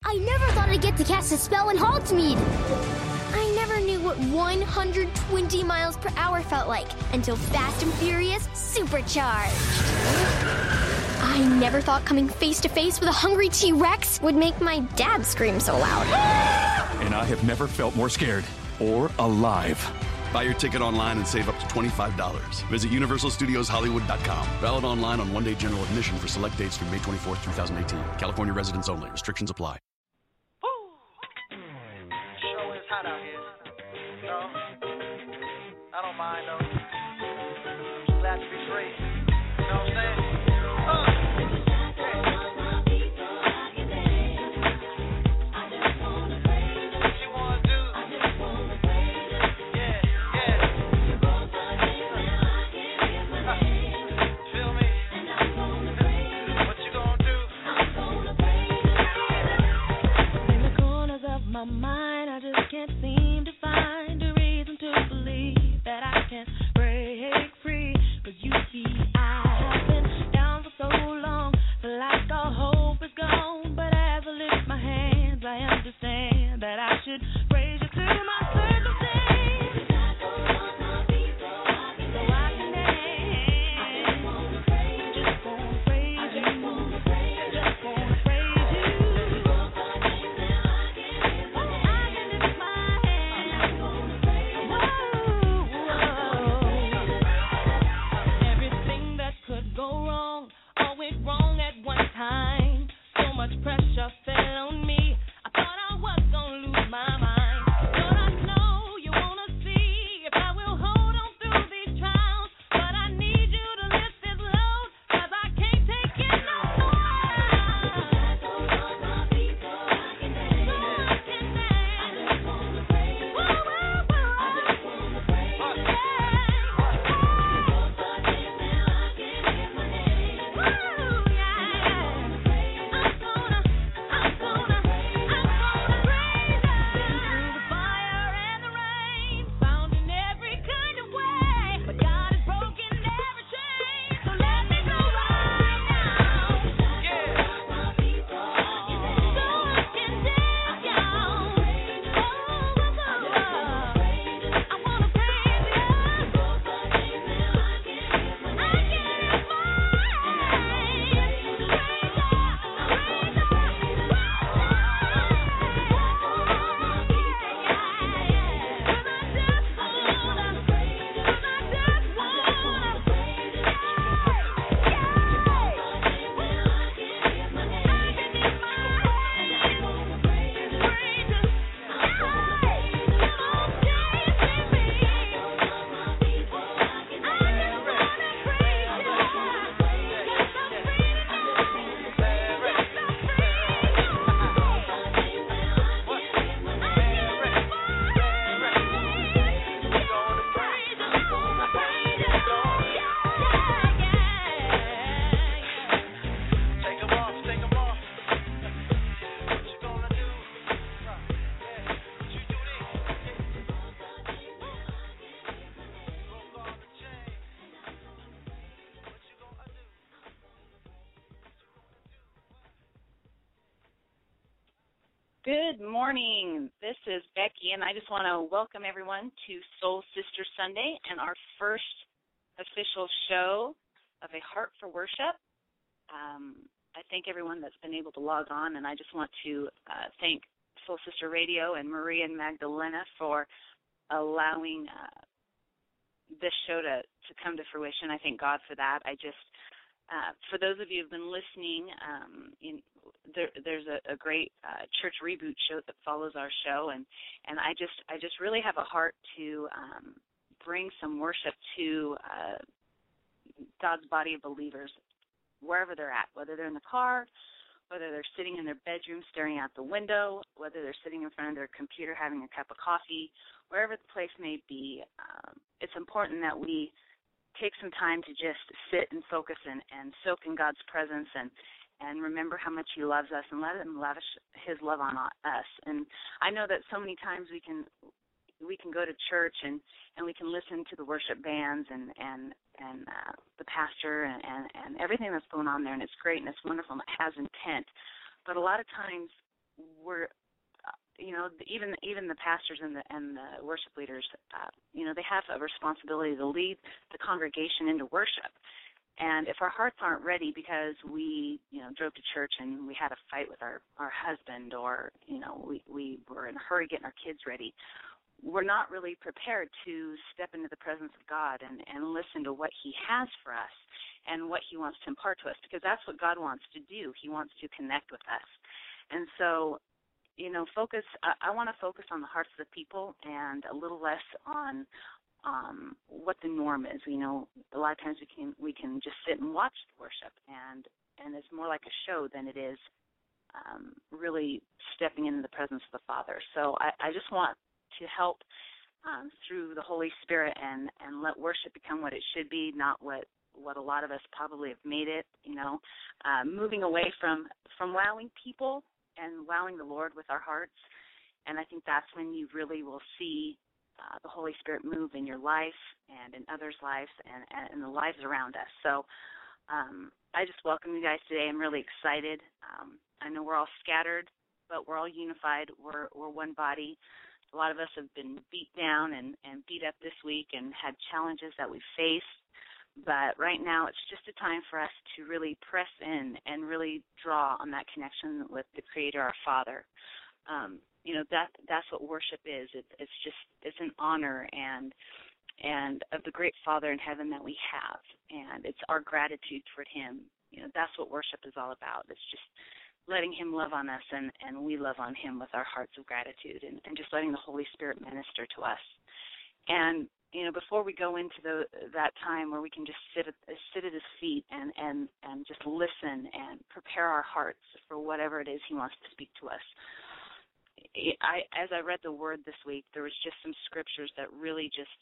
I never thought I'd get to cast a spell in Hogsmeade. I never knew what 120 miles per hour felt like until Fast and Furious Supercharged. I never thought coming face to face with a hungry T-Rex would make my dad scream so loud. And I have never felt more scared or alive. Buy your ticket online and save up to $25. Visit UniversalStudiosHollywood.com. Valid online on one-day general admission for select dates through May 24th, 2018. California residents only. Restrictions apply. Sure is hot out here. You know, I don't mind though. I'm just glad to be free. You know what I'm saying? My mind, I just can't seem to find a reason to believe that I can break free. 'Cause you see, I have been down for so long, feel like all hope is gone. But as I lift my hands, I understand that I should praise you through my circumstance. So much pressure fell on me. I thought I was gonna lose my mind. Lord, I know you wanna see if I will hold on through these trials. But I need you to lift this load, 'cause I can't take it no more. So I can dance. I just wanna praise you. I just wanna praise you. Good morning. This is Becky, and I just want to welcome everyone to Soul Sister Sunday and our first official show of A Heart for Worship. I thank everyone that's been able to log on, and I just want to thank Soul Sister Radio and Maria and Magdalena for allowing this show to come to fruition. I thank God for that. For those of you who've been listening, there's a great church reboot show that follows our show, and I just really have a heart to bring some worship to God's body of believers wherever they're at, whether they're in the car, whether they're sitting in their bedroom staring out the window, whether they're sitting in front of their computer having a cup of coffee, wherever the place may be. It's important that we take some time to just sit and focus and soak in God's presence and remember how much He loves us and let Him lavish His love on us. And I know that so many times we can go to church and we can listen to the worship bands and the pastor and everything that's going on there, and it's great and it's wonderful and it has intent. But a lot of times we're even the pastors and the worship leaders, they have a responsibility to lead the congregation into worship. And if our hearts aren't ready because we, drove to church and we had a fight with our husband, or, we were in a hurry getting our kids ready, we're not really prepared to step into the presence of God and listen to what he has for us and what he wants to impart to us, because that's what God wants to do. He wants to connect with us. And so, I want to focus on the hearts of the people and a little less on what the norm is. A lot of times we can just sit and watch the worship, and it's more like a show than it is really stepping into the presence of the Father. So I just want to help through the Holy Spirit and let worship become what it should be, not what a lot of us probably have made it. Moving away from wowing people and wowing the Lord with our hearts. And I think that's when you really will see the Holy Spirit move in your life and in others' lives and in the lives around us. So I just welcome you guys today. I'm really excited. I know we're all scattered, but we're all unified. We're one body. A lot of us have been beat down and beat up this week and had challenges that we've faced. But right now it's just a time for us to really press in and really draw on that connection with the Creator, our Father. That's what worship is. It's an honor and of the great Father in heaven that we have, and it's our gratitude toward him. That's what worship is all about. It's just letting him love on us, and we love on him with our hearts of gratitude, and just letting the Holy Spirit minister to us. And before we go into that time where we can just sit at his feet and just listen and prepare our hearts for whatever it is he wants to speak to us. As I read the Word this week, there was just some scriptures that really just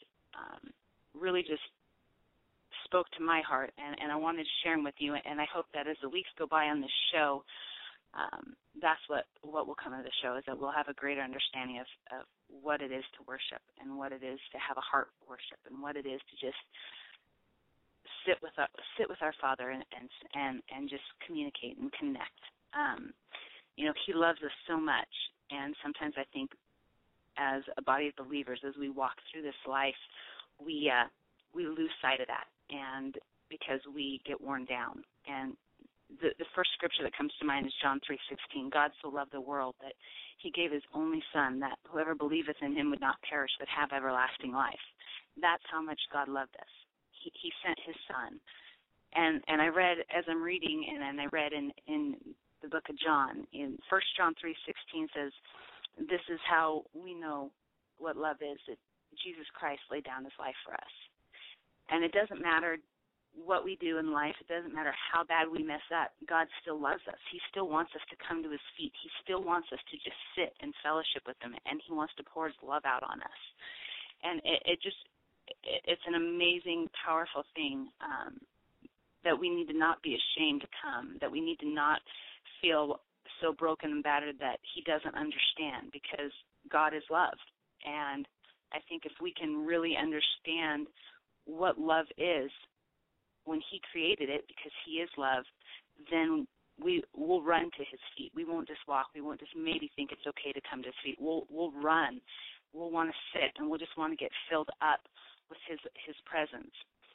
spoke to my heart, and I wanted to share them with you. And I hope that as the weeks go by on this show, that's what will come of the show, is that we'll have a greater understanding of what it is to worship, and what it is to have a heart for worship, and what it is to just sit with our Father and just communicate and connect. He loves us so much, and sometimes I think as a body of believers, as we walk through this life, we lose sight of that, and because we get worn down. And the first scripture that comes to mind is John 3:16. God so loved the world that he gave his only Son, that whoever believeth in him would not perish but have everlasting life. That's how much God loved us. He sent his Son. And I read, as I'm reading, and I read in the book of John, in 1 John 3:16 says, this is how we know what love is, that Jesus Christ laid down his life for us. And it doesn't matter what we do in life. It doesn't matter how bad we mess up. God still loves us. He still wants us to come to his feet. He still wants us to just sit and fellowship with him, and he wants to pour his love out on us. And it's an amazing, powerful thing that we need to not be ashamed to come, that we need to not feel so broken and battered that he doesn't understand, because God is love. And I think if we can really understand what love is when he created it, because he is love, then we will run to his feet. We won't just walk. We won't just maybe think it's okay to come to his feet. We'll run. We'll want to sit, and we'll just want to get filled up with his presence.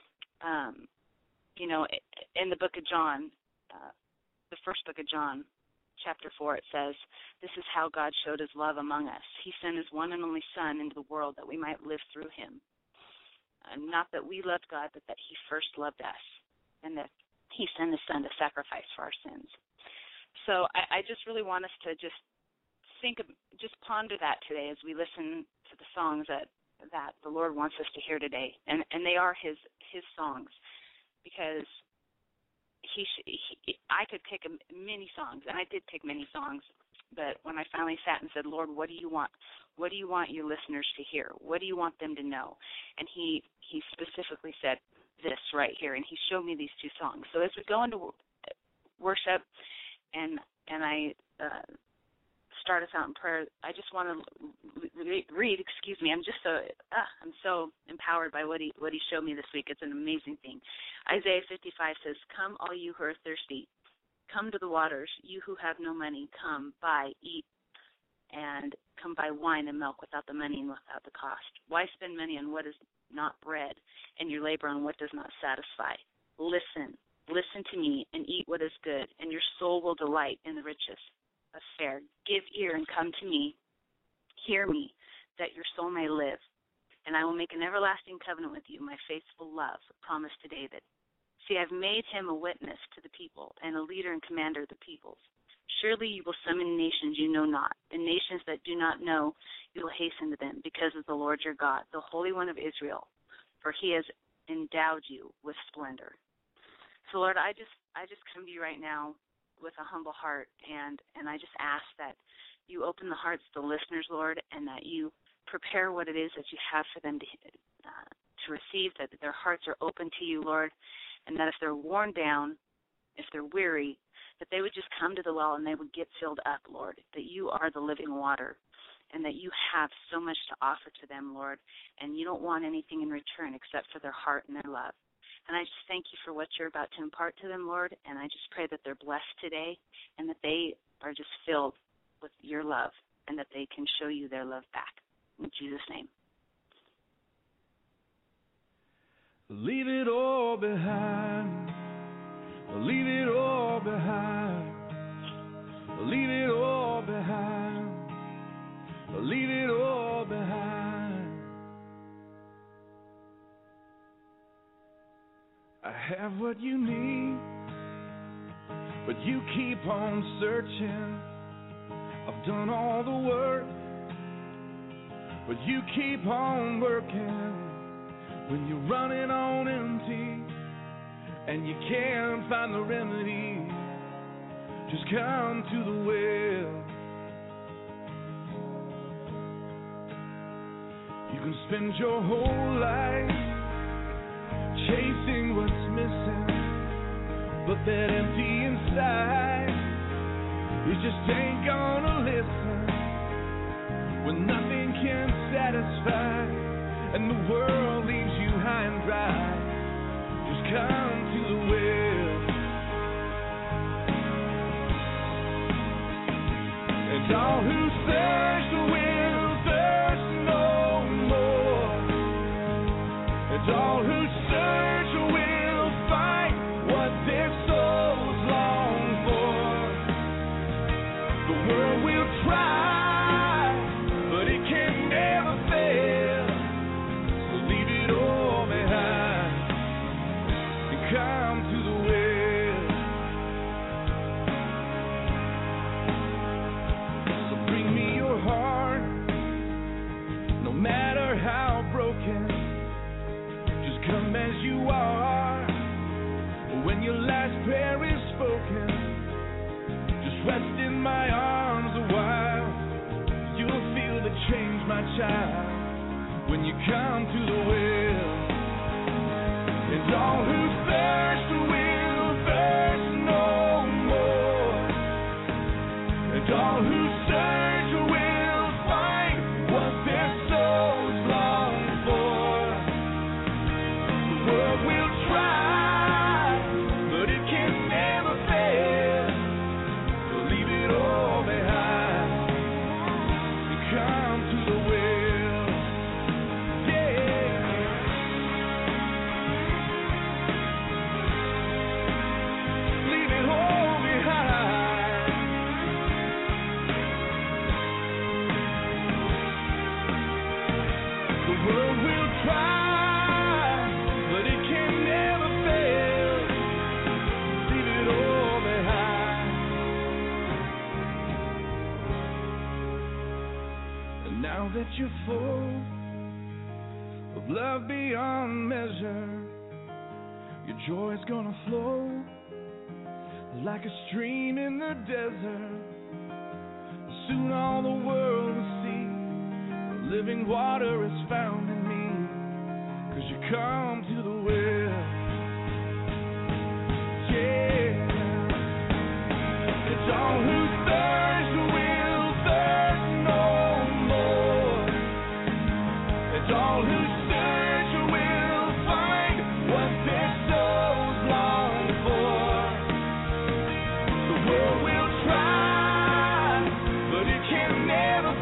In the book of John, the first book of John, chapter 4, it says, this is how God showed his love among us. He sent his one and only Son into the world that we might live through him. Not that we loved God, but that he first loved us, and that he sent his Son to sacrifice for our sins. So I just really want us to just ponder that today as we listen to the songs that the Lord wants us to hear today. And they are his songs, because I could pick many songs, and I did pick many songs, but when I finally sat and said, Lord, what do you want? What do you want your listeners to hear? What do you want them to know? And he specifically said this right here, and he showed me these two songs. So as we go into worship, and I start us out in prayer, I just want to read. I'm so empowered by what he showed me this week. It's an amazing thing. Isaiah 55 says, come, all you who are thirsty. Come to the waters, you who have no money, come, buy, eat, and come buy wine and milk without the money and without the cost? Why spend money on what is not bread and your labor on what does not satisfy? Listen to me and eat what is good, and your soul will delight in the riches of fare. Give ear and come to me. Hear me, that your soul may live. And I will make an everlasting covenant with you, my faithful love, promise to David. See, I've made him a witness to the people and a leader and commander of the peoples. Surely you will summon nations you know not, and nations that do not know you will hasten to them, because of the Lord your God, the Holy One of Israel, for he has endowed you with splendor. So, Lord, I just come to you right now with a humble heart, and I just ask that you open the hearts of the listeners, Lord, and that you prepare what it is that you have for them to receive, that their hearts are open to you, Lord, and that if they're worn down, if they're weary, that they would just come to the well and they would get filled up, Lord, that you are the living water and that you have so much to offer to them, Lord, and you don't want anything in return except for their heart and their love. And I just thank you for what you're about to impart to them, Lord, and I just pray that they're blessed today and that they are just filled with your love and that they can show you their love back. In Jesus' name. Leave it all behind. Leave it all behind. Leave it all behind. Leave it all behind. I have what you need, but you keep on searching. I've done all the work, but you keep on working. When you're running on empty and you can't find the remedy, just come to the well. You can spend your whole life chasing what's missing, but that empty inside, it just ain't gonna listen. When nothing can satisfy and the world leaves you high and dry, just come to the well. And all who thirst will thirst no more. And all who search will find what their souls long for. The world will try, but it can never fail. Come to the well. So bring me your heart, no matter how broken. Just come as you are. When your last prayer is spoken, just rest in my arms a while. You'll feel the change, my child, when you come to the well. And all who thirst will thirst no more. And all who search will find what their souls long for. The world will try, but it can never fail. So leave it all behind and come to the well. Yeah. Now that you're full of love beyond measure, your joy's gonna flow like a stream in the desert. Soon all the world will see the living water is found in me, 'cause you come to the well. Yeah. It's all who thirst will thirst no more. It's all who search will find what their souls long for. The world will try, but it can never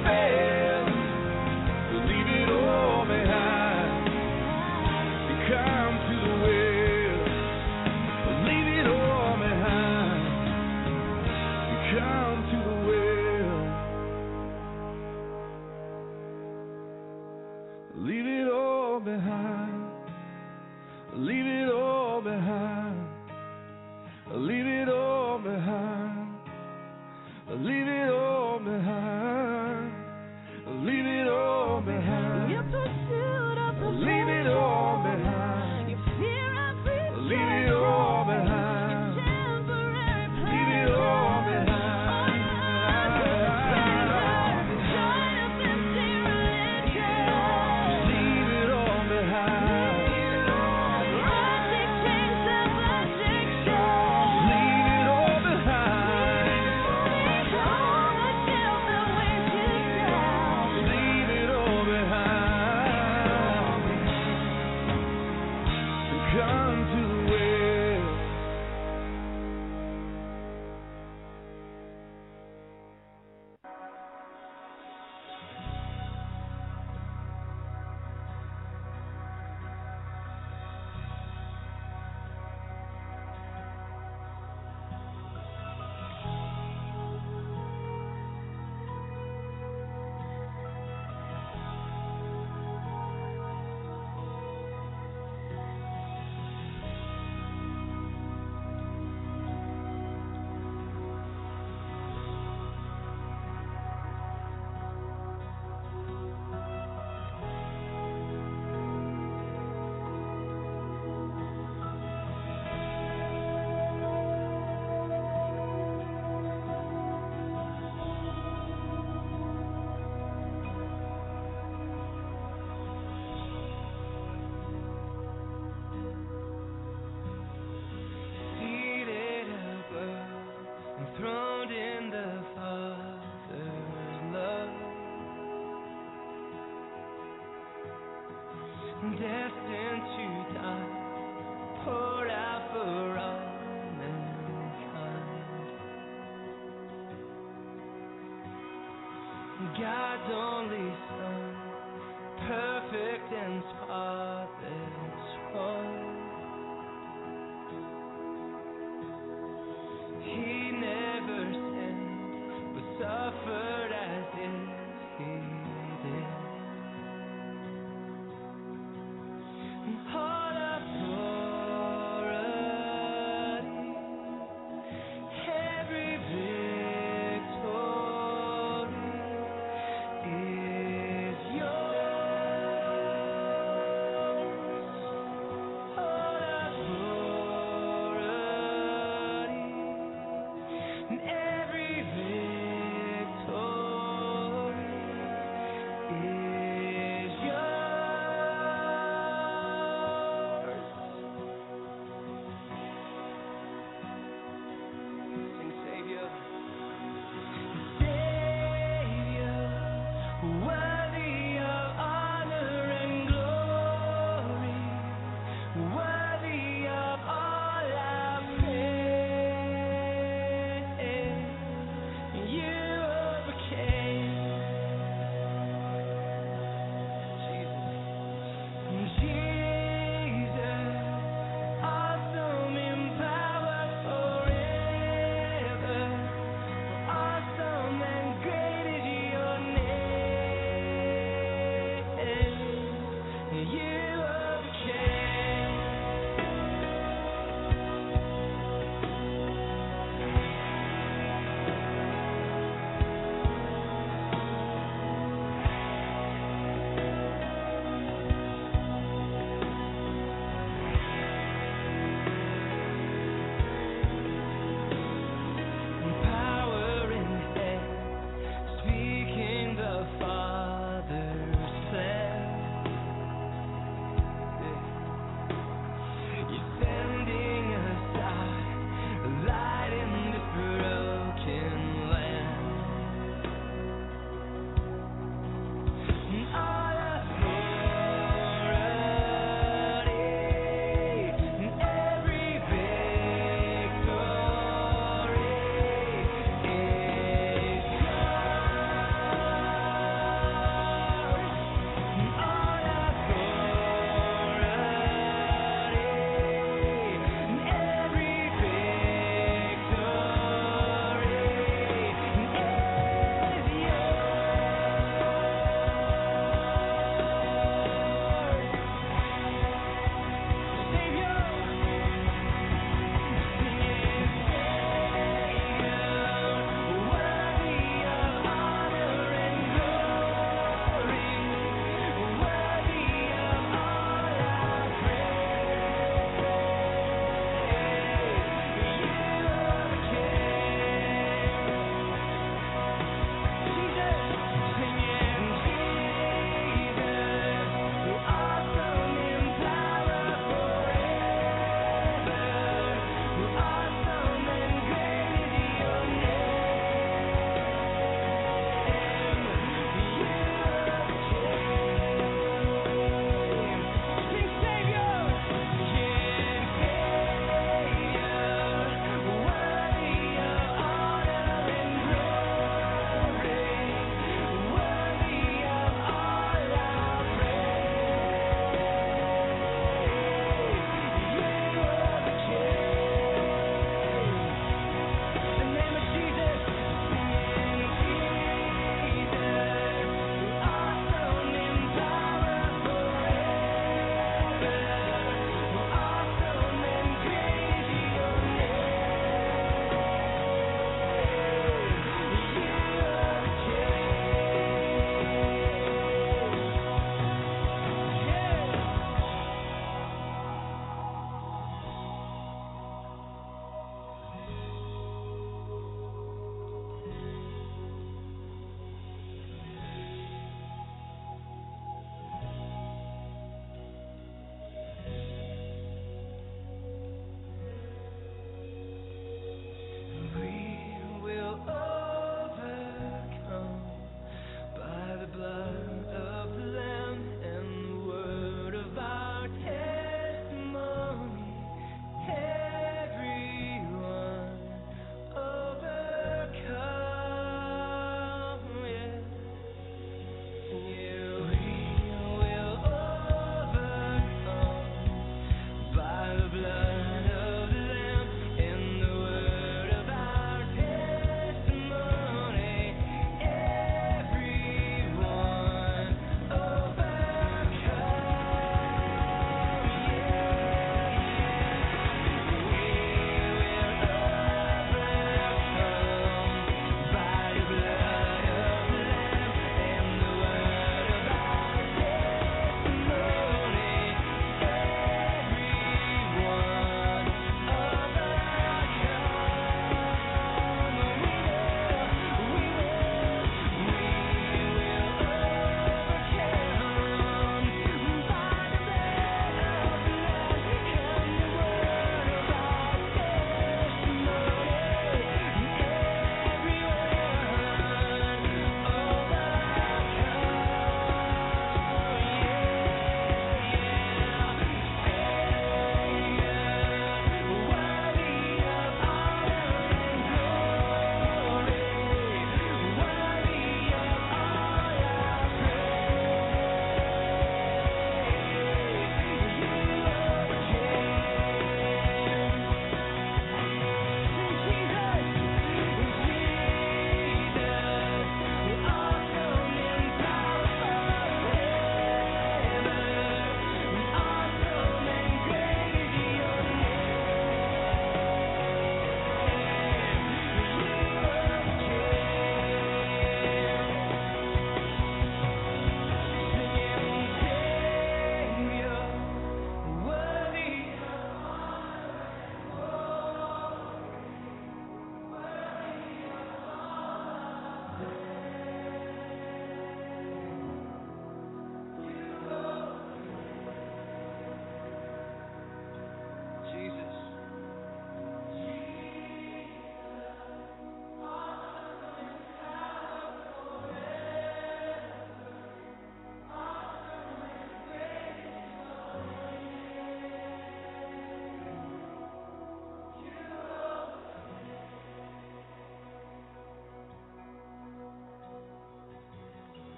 God's only Son, perfect and spotless one. He never sinned, but suffered as if he did. And all authority, every victory is yours.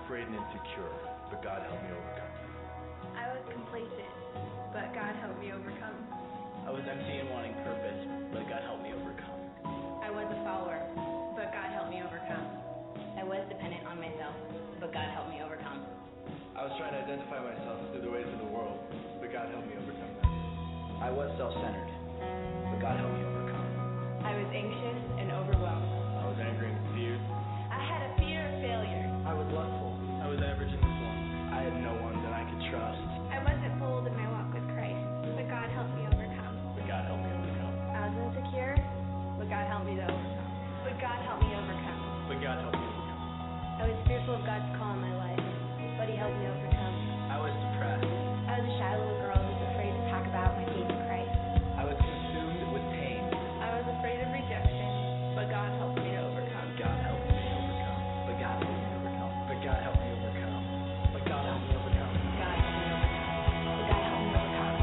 afraid and insecure, but God helped me overcome. I was complacent, but God helped me overcome. I was empty and wanting purpose, but God helped me overcome. I was a follower, but God helped me overcome. I was dependent on myself, but God helped me overcome. I was trying to identify myself through the ways of the world, but God helped me overcome that. I was self-centered, but God helped me overcome. I was anxious and overwhelmed. I was angry and confused. I had a fear of failure. I was lustful. I was average in this one. I had no one that I could trust. I wasn't bold in my walk with Christ, but God helped me overcome. But God helped me overcome. I was insecure, but God helped me to overcome. But God helped me overcome. But God helped me overcome. I was fearful of God's call in my life, but He helped me overcome. I was depressed. I was a shy little girl who was afraid to talk about my faith in Christ. I was consumed with pain. I was afraid of rejection, but God helped me to overcome. God helped me overcome. But God helped me overcome. But God helped me overcome. But God helped me overcome. God helped me overcome. But God helped me overcome.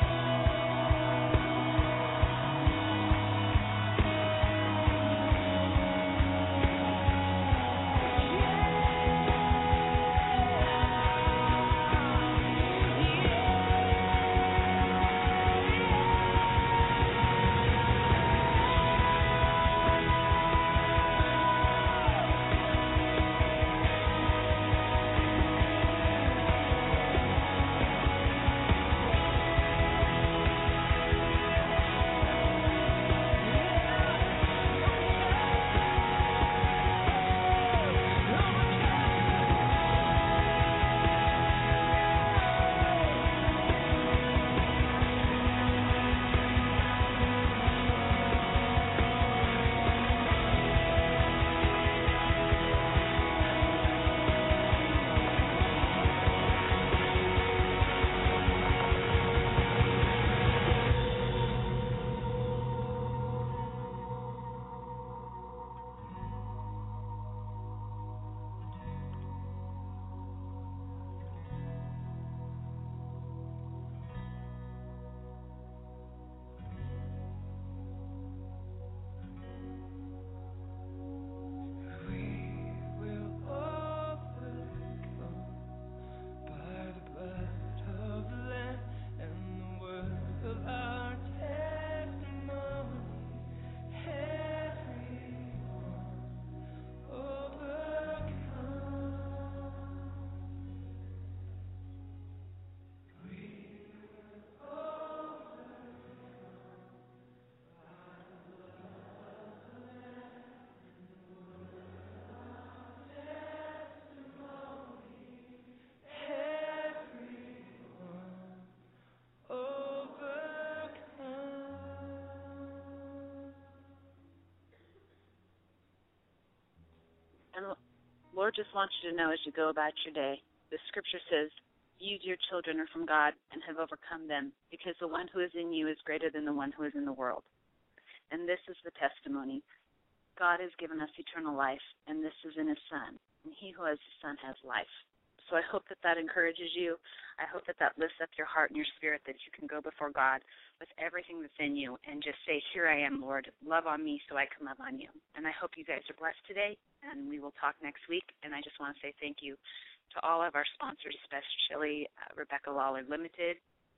And Lord just wants you to know as you go about your day, the scripture says, you, dear children, are from God and have overcome them, because the one who is in you is greater than the one who is in the world. And this is the testimony. God has given us eternal life, and this is in his Son. And he who has the Son has life. So I hope that that encourages you. I hope that that lifts up your heart and your spirit, that you can go before God with everything that's in you and just say, here I am, Lord. Love on me so I can love on you. And I hope you guys are blessed today, and we will talk next week. And I just want to say thank you to all of our sponsors, especially Rebecca Lawler Limited,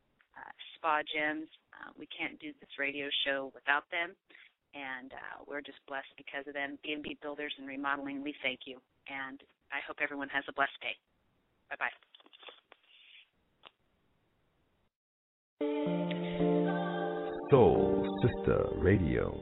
Spa Gyms. We can't do this radio show without them, and we're just blessed because of them. B&B Builders and Remodeling, we thank you. And I hope everyone has a blessed day. Bye-bye. Soul Sister Radio.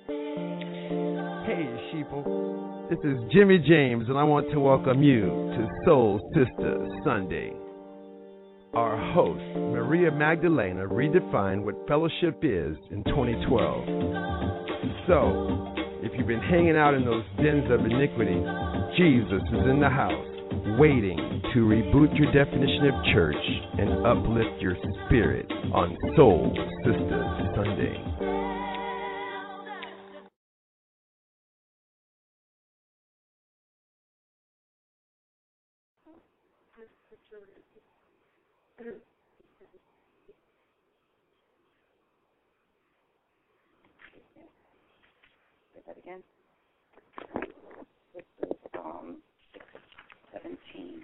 Hey, sheeple. This is Jimmy James, and I want to welcome you to Soul Sister Sunday. Our host, Maria Magdalena, redefined what fellowship is in 2012. So, if you've been hanging out in those dens of iniquity, Jesus is in the house, waiting to reboot your definition of church and uplift your spirit on Soul Sister Sunday. Say that again. This is Psalm 6:17.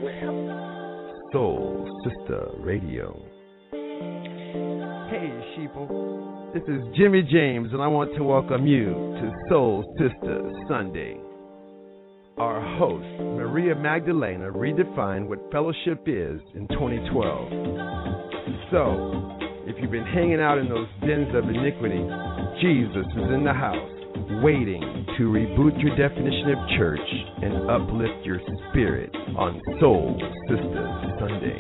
Soul Sister Radio. Hey, sheeple. This is Jimmy James, and I want to welcome you to Soul Sister Sunday. Our host, Maria Magdalena, redefined what fellowship is in 2012. So, if you've been hanging out in those dens of iniquity, Jesus is in the house, waiting to reboot your definition of church and uplift your spirit on Soul Sister Sunday.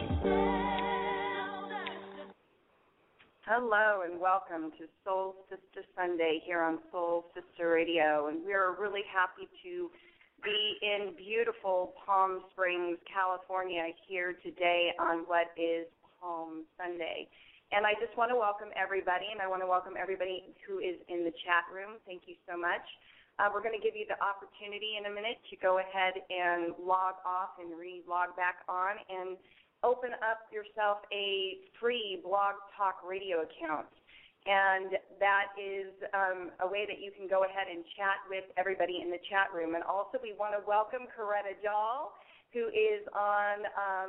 Hello and welcome to Soul Sister Sunday here on Soul Sister Radio, and we are really happy to be in beautiful Palm Springs, California here today on what is Palm Sunday. And I just want to welcome everybody, and I want to welcome everybody who is in the chat room. Thank you so much. We're going to give you the opportunity in a minute to go ahead and log off and re-log back on and open up yourself a free Blog Talk Radio account. And that is a way that you can go ahead and chat with everybody in the chat room. And also we want to welcome Coretta Doll, who is on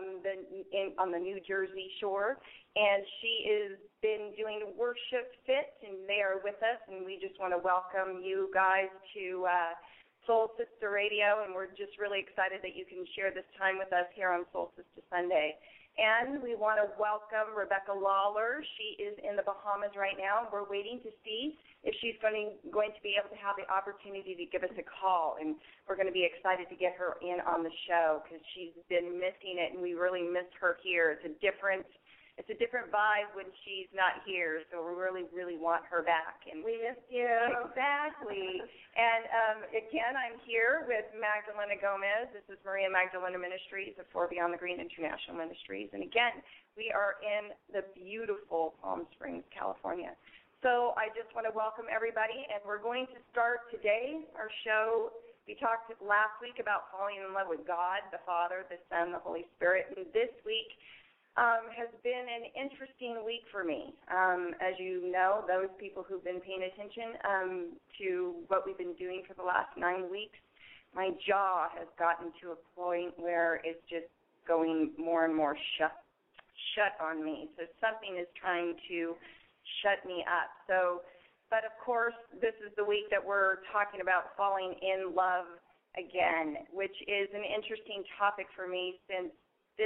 the New Jersey shore. And she has been doing Worship Fit, and they are with us. And we just want to welcome you guys to Soul Sister Radio. And we're just really excited that you can share this time with us here on Soul Sister Sunday. And we want to welcome Rebecca Lawler. She is in the Bahamas right now. We're waiting to see if she's going to be able to have the opportunity to give us a call. And we're going to be excited to get her in on the show because she's been missing it, and we really miss her here. It's a different vibe when she's not here, so we really, really want her back. And we miss you. Exactly. And again, I'm here with Magdalena Gomez. This is Maria Magdalena Ministries of For Beyond the Green International Ministries. And again, we are in the beautiful Palm Springs, California. So I just want to welcome everybody, and we're going to start today our show. We talked last week about falling in love with God, the Father, the Son, the Holy Spirit. And this week has been an interesting week for me. As you know, those people who've been paying attention to what we've been doing for the last 9 weeks, my jaw has gotten to a point where it's just going more and more shut on me. So something is trying to shut me up. But of course, this is the week that we're talking about falling in love again, which is an interesting topic for me since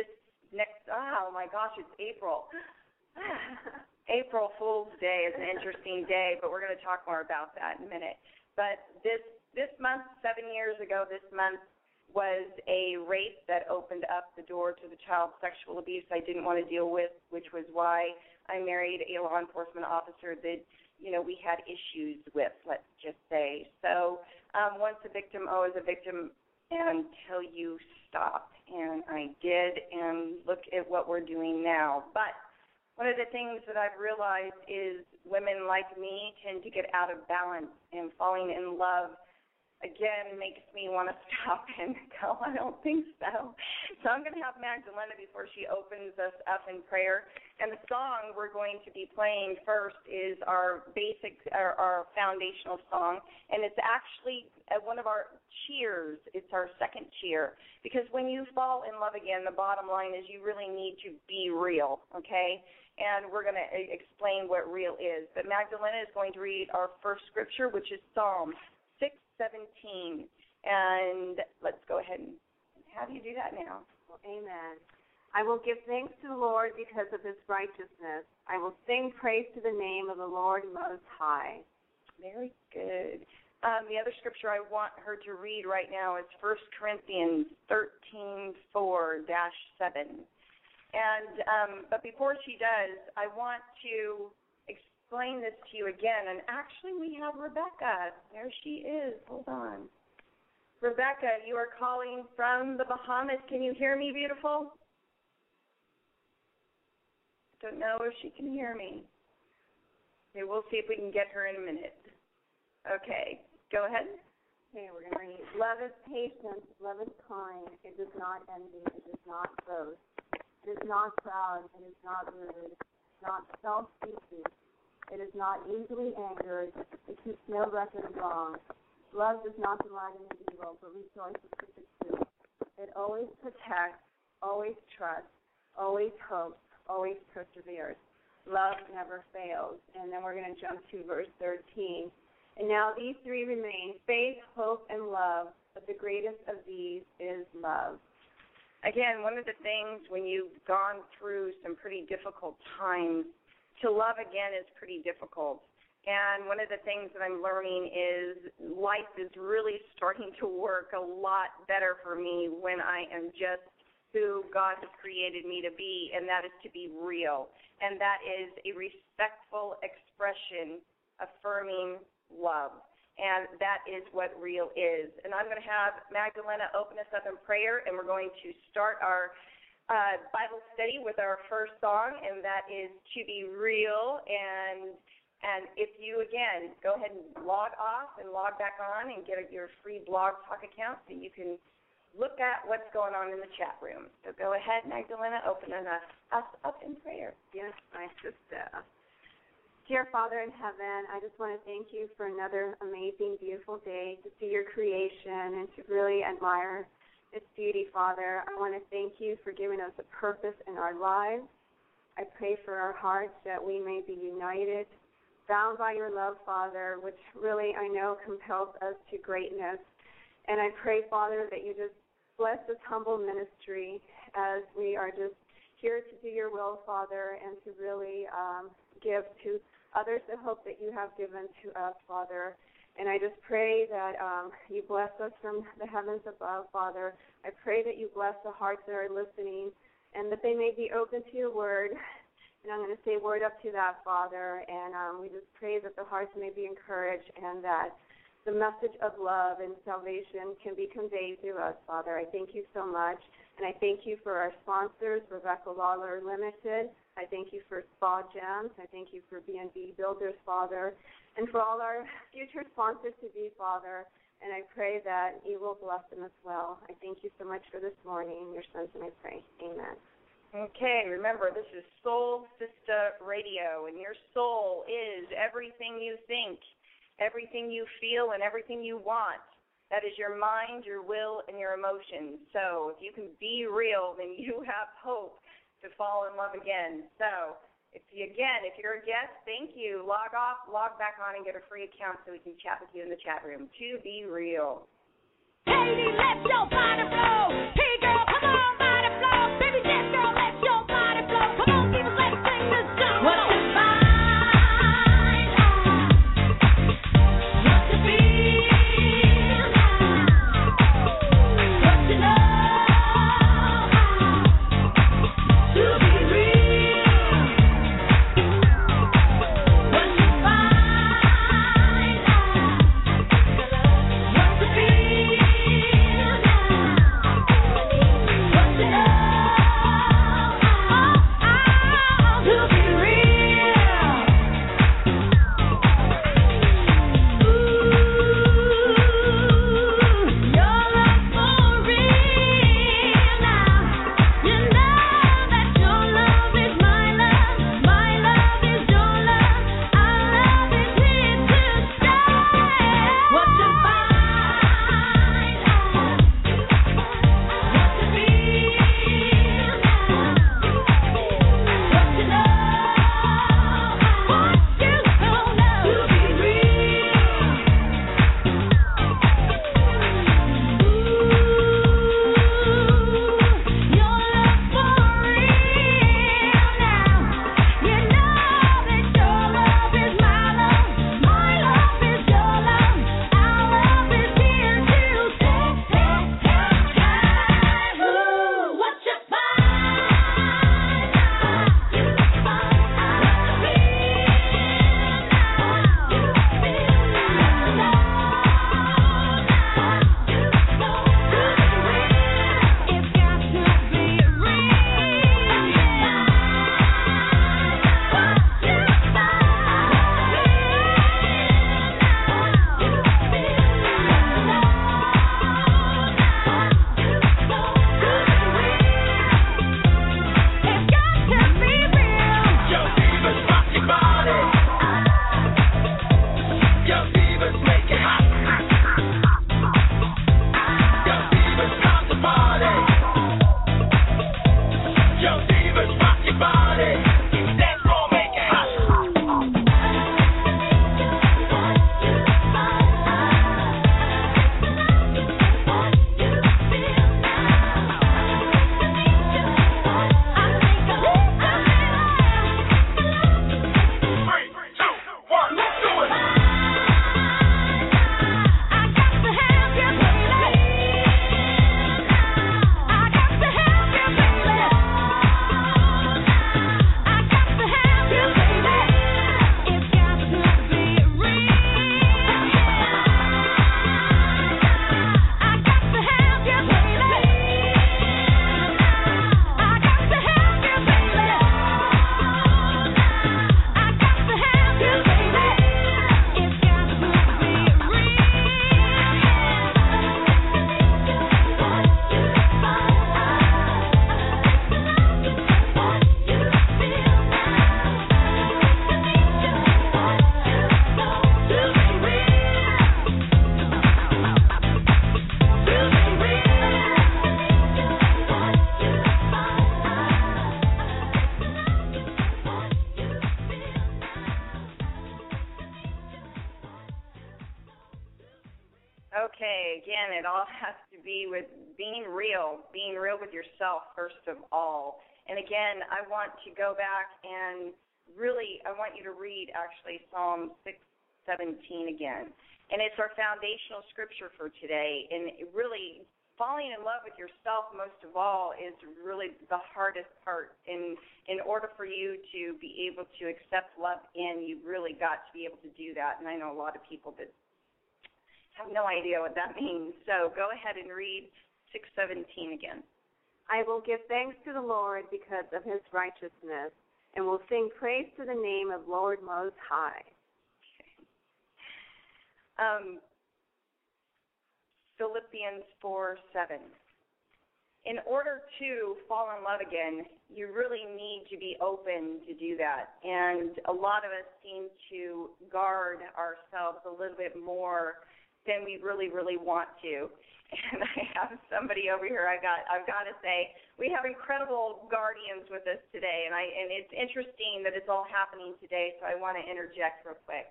oh my gosh, it's April. April Fool's Day is an interesting day, but we're going to talk more about that in a minute. But this month, 7 years ago this month, was a rape that opened up the door to the child sexual abuse I didn't want to deal with, which was why I married a law enforcement officer that, we had issues with, let's just say. So once a victim, always a victim until you stop. And I did, and look at what we're doing now. But one of the things that I've realized is women like me tend to get out of balance, and falling in love, again, makes me want to stop and go, I don't think so. So I'm going to have Magdalena before she opens us up in prayer. And the song we're going to be playing first is our foundational song. And it's actually one of our cheers. It's our second cheer. Because when you fall in love again, the bottom line is you really need to be real, okay? And we're going to explain what real is. But Magdalena is going to read our first scripture, which is Psalm 6:17, and let's go ahead and have you do that now. Well, amen. I will give thanks to the Lord because of his righteousness. I will sing praise to the name of the Lord Most High. Very good. The other scripture I want her to read right now is 1 Corinthians 13:4-7. And but before she does, I want to explain this to you again. And actually, we have Rebecca. There she is. Hold on. Rebecca, you are calling from the Bahamas. Can you hear me, beautiful? Don't know if she can hear me. Okay, we'll see if we can get her in a minute. Okay, go ahead. Okay, we're going to read. Love is patient, love is kind. It does not envy, it does not boast. It is not proud, it is not rude. It is not self-seeking. It is not easily angered. It keeps no record of wrong. Love does not delight in the evil, but rejoices with the truth. It always protects. always trusts, always hopes, always perseveres. Love never fails. And then we're going to jump to verse 13. And now these three remain, faith, hope, and love, but the greatest of these is love. Again, one of the things when you've gone through some pretty difficult times, to love again is pretty difficult. And one of the things that I'm learning is life is really starting to work a lot better for me when I am just who God has created me to be, and that is to be real. And that is a respectful expression affirming love. And that is what real is. And I'm going to have Magdalena open us up in prayer, and we're going to start our Bible study with our first song, and that is To Be Real. And if you, again, go ahead and log off and log back on and get your free Blog Talk account so you can look at what's going on in the chat room. So go ahead, Magdalena, open us up in prayer. Yes, my sister. Dear Father in heaven, I just want to thank you for another amazing, beautiful day to see your creation and to really admire its beauty, Father. I want to thank you for giving us a purpose in our lives. I pray for our hearts that we may be united, bound by your love, Father, which really I know compels us to greatness. And I pray, Father, that you just bless this humble ministry as we are just here to do your will, Father, and to really give to others the hope that you have given to us, Father. And I just pray that you bless us from the heavens above, Father. I pray that you bless the hearts that are listening and that they may be open to your word. And I'm going to say word up to that, Father. And we just pray that the hearts may be encouraged and that the message of love and salvation can be conveyed through us, Father. I thank you so much. And I thank you for our sponsors, Rebecca Lawler Limited. I thank you for Spa Gems. I thank you for B&B Builders, Father. And for all our future sponsors to be, Father. And I pray that you will bless them as well. I thank you so much for this morning. In your son's name I pray. Amen. Okay, remember, this is Soul Sister Radio, and your soul is everything you think, everything you feel, and everything you want. That is your mind, your will, and your emotions. So if you can be real, then you have hope to fall in love again. So if you're a guest, thank you. Log off, log back on, and get a free account so we can chat with you in the chat room. To Be Real. Katie, let your body flow. Hey, girl, come on, body flow. Baby, yes, girl, let your body flow. Come on, people, let's sing this song. What you find? What you feel? What you know? To be real. What you find? What you feel? say, again, it all has to be with being real with yourself first of all. And again, I want to go back and really, I want you to read actually Psalm 6:17 again. And it's our foundational scripture for today. And it really, falling in love with yourself most of all is really the hardest part. In order for you to be able to accept love you've really got to be able to do that. And I know a lot of people that have no idea what that means. So go ahead and read 6:17 again. I will give thanks to the Lord because of his righteousness, and will sing praise to the name of Lord Most High. Okay. Philippians 4:7. In order to fall in love again, you really need to be open to do that. And a lot of us seem to guard ourselves a little bit more than we really, really want to. And I have somebody over here, I've got to say, we have incredible guardians with us today, and it's interesting that it's all happening today, so I want to interject real quick.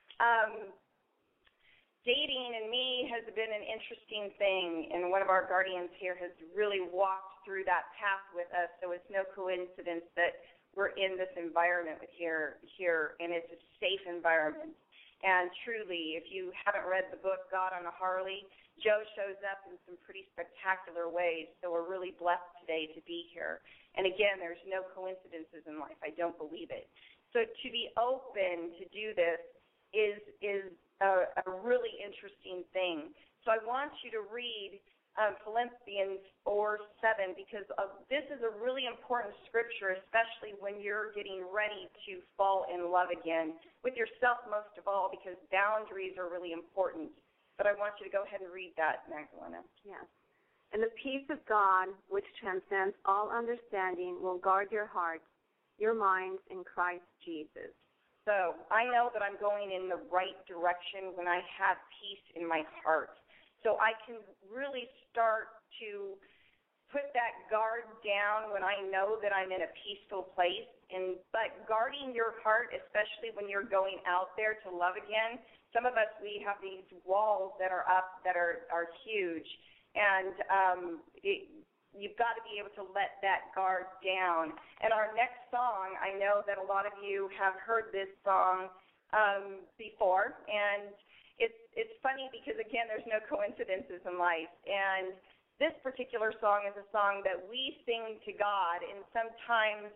Dating and me has been an interesting thing, and one of our guardians here has really walked through that path with us, so it's no coincidence that we're in this environment here, and it's a safe environment. And truly, if you haven't read the book God on a Harley, Joe shows up in some pretty spectacular ways, so we're really blessed today to be here. And again, there's no coincidences in life. I don't believe it. So to be open to do this is a really interesting thing. So I want you to read Philippians 4:7 because this is a really important scripture, especially when you're getting ready to fall in love again with yourself most of all, because boundaries are really important. But I want you to go ahead and read that, Magdalena. Yes. And the peace of God, which transcends all understanding, will guard your hearts, your minds in Christ Jesus. So I know that I'm going in the right direction when I have peace in my heart. So I can really start to put that guard down when I know that I'm in a peaceful place. But guarding your heart, especially when you're going out there to love again, some of us, we have these walls that are up that are huge. And you've got to be able to let that guard down. And our next song, I know that a lot of you have heard this song before, and it's funny because, again, there's no coincidences in life. And this particular song is a song that we sing to God, and sometimes,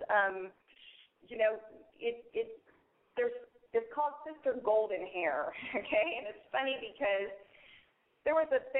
it's called Sister Golden Hair, okay? And it's funny because there was a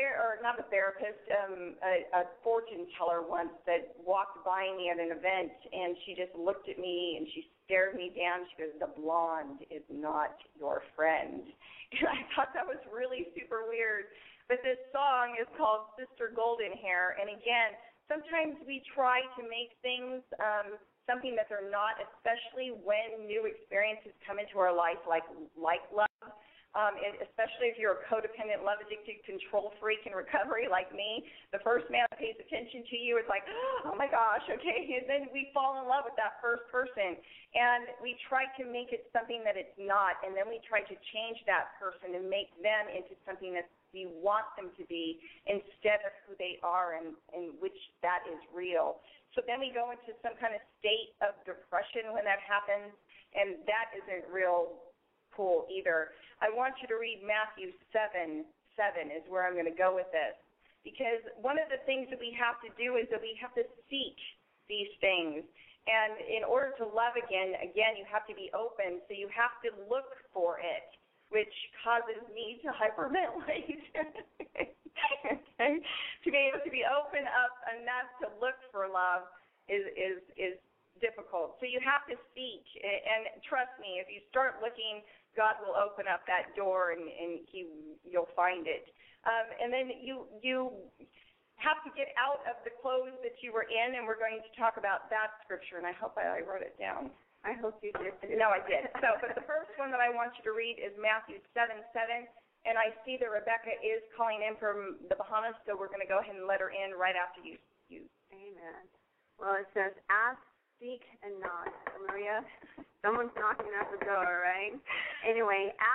fortune teller once that walked by me at an event, and she just looked at me and she stared me down. She goes, "The blonde is not your friend." And I thought that was really super weird. But this song is called Sister Golden Hair, and again, sometimes we try to make things something that they're not, especially when new experiences come into our life, like love. Especially if you're a codependent, love-addicted, control freak in recovery like me, the first man that pays attention to you is like, oh my gosh, okay, and then we fall in love with that first person, and we try to make it something that it's not, and then we try to change that person and make them into something that we want them to be instead of who they are, and which that is real. So then we go into some kind of state of depression when that happens, and that isn't real cool either. I want you to read Matthew 7:7 is where I'm going to go with this. Because one of the things that we have to do is that we have to seek these things. And in order to love again, you have to be open. So you have to look for it, which causes me to hyperventilate. Okay? To be able to be open up enough to look for love is difficult. So you have to seek. And trust me, if you start looking, God will open up that door and you'll find it. And then you have to get out of the clothes that you were in, and we're going to talk about that scripture, and I hope I wrote it down. I hope you did. No, I did. But the first one that I want you to read is Matthew 7:7, and I see that Rebecca is calling in from the Bahamas, so we're going to go ahead and let her in right after you. Amen. Well, it says, ask, seek, and knock. So Maria, someone's knocking at the door, right? Anyway, ask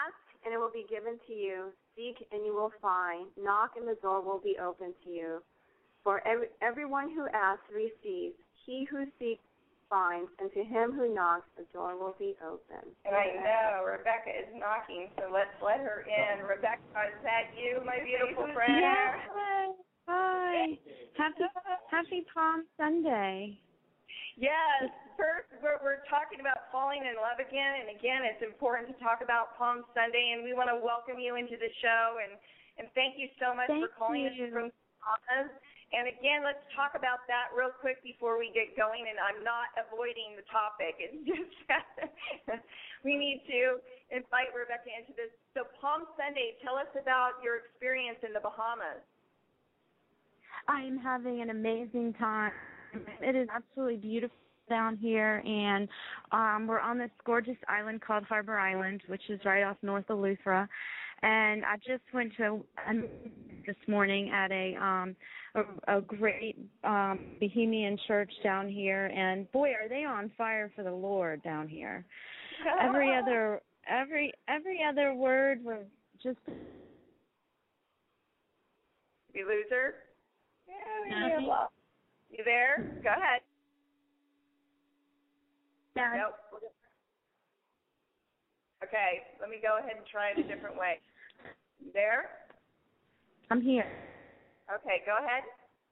and it will be given to you. Seek, and you will find. Knock, and the door will be open to you. For everyone who asks receives. He who seeks finds, and to him who knocks, the door will be open. And I know Rebecca is knocking, so let's let her in. Rebecca, is that you, my beautiful friend? Yes. Hi. Happy Palm Sunday. Yes. First, we're talking about falling in love again, and again, it's important to talk about Palm Sunday, and we want to welcome you into the show, and thank you so much for calling us from Bahamas. And again, let's talk about that real quick before we get going, and I'm not avoiding the topic. It's just that we need to invite Rebecca into this. So Palm Sunday, tell us about your experience in the Bahamas. I'm having an amazing time. It is absolutely beautiful down here, and we're on this gorgeous island called Harbor Island, which is right off north of Eleuthera. And I just went to this morning at a great Bohemian church down here, and boy, are they on fire for the Lord down here. Every other word was just. You loser? Yeah, you there? Go ahead. Yeah. Nope. Okay, let me go ahead and try it a different way. You there? I'm here. Okay, go ahead.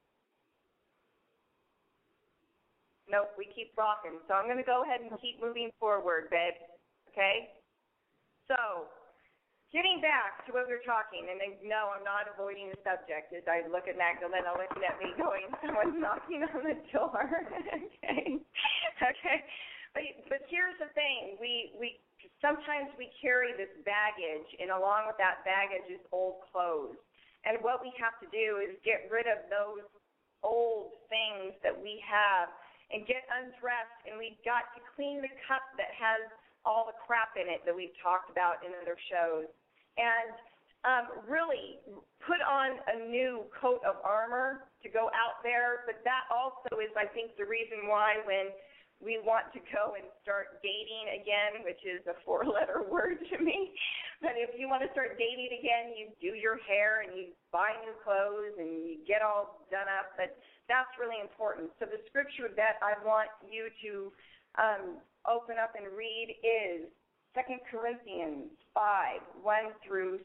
Nope, we keep rocking. So I'm going to go ahead and keep moving forward, babe. Okay? So, getting back to what we were talking, and no, I'm not avoiding the subject. As I look at Magdalena looking at me going, someone's knocking on the door. Okay. But here's the thing. We sometimes we carry this baggage, and along with that baggage is old clothes. And what we have to do is get rid of those old things that we have and get undressed, and we've got to clean the cup that has all the crap in it that we've talked about in other shows. And really put on a new coat of armor to go out there. But that also is, I think, the reason why when we want to go and start dating again, which is a 4-letter word to me. But if you want to start dating again, you do your hair and you buy new clothes and you get all done up. But that's really important. So the scripture that I want you to open up and read is 2 Corinthians 5:1-6.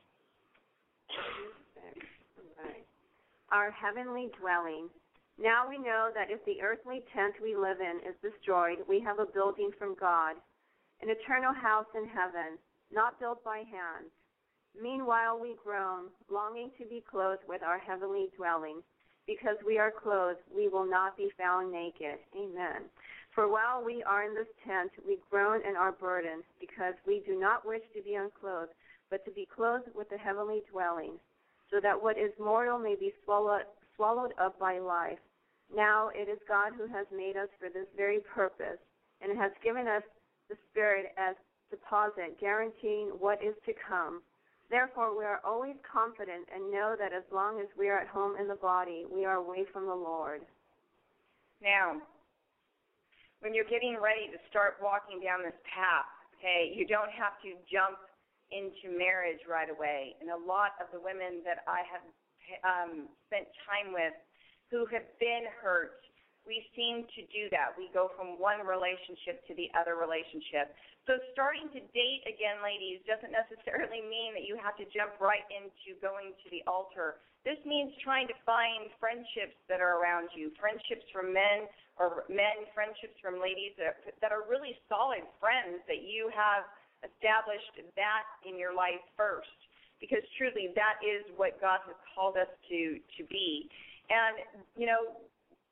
Right. Our heavenly dwelling. Now we know that if the earthly tent we live in is destroyed, we have a building from God, an eternal house in heaven, not built by hands. Meanwhile we groan, longing to be clothed with our heavenly dwelling. Because we are clothed, we will not be found naked. Amen. For while we are in this tent, we groan and are burdened, because we do not wish to be unclothed, but to be clothed with the heavenly dwelling, so that what is mortal may be swallowed up by life. Now it is God who has made us for this very purpose, and has given us the Spirit as deposit, guaranteeing what is to come. Therefore, we are always confident and know that as long as we are at home in the body, we are away from the Lord. Now, when you're getting ready to start walking down this path, okay, you don't have to jump into marriage right away. And a lot of the women that I have spent time with who have been hurt, we seem to do that. We go from one relationship to the other relationship. So starting to date again, ladies, doesn't necessarily mean that you have to jump right into going to the altar. This means trying to find friendships that are around you, friendships from men, or friendships from ladies that are really solid friends, that you have established that in your life first. Because truly, that is what God has called us to be. And, you know,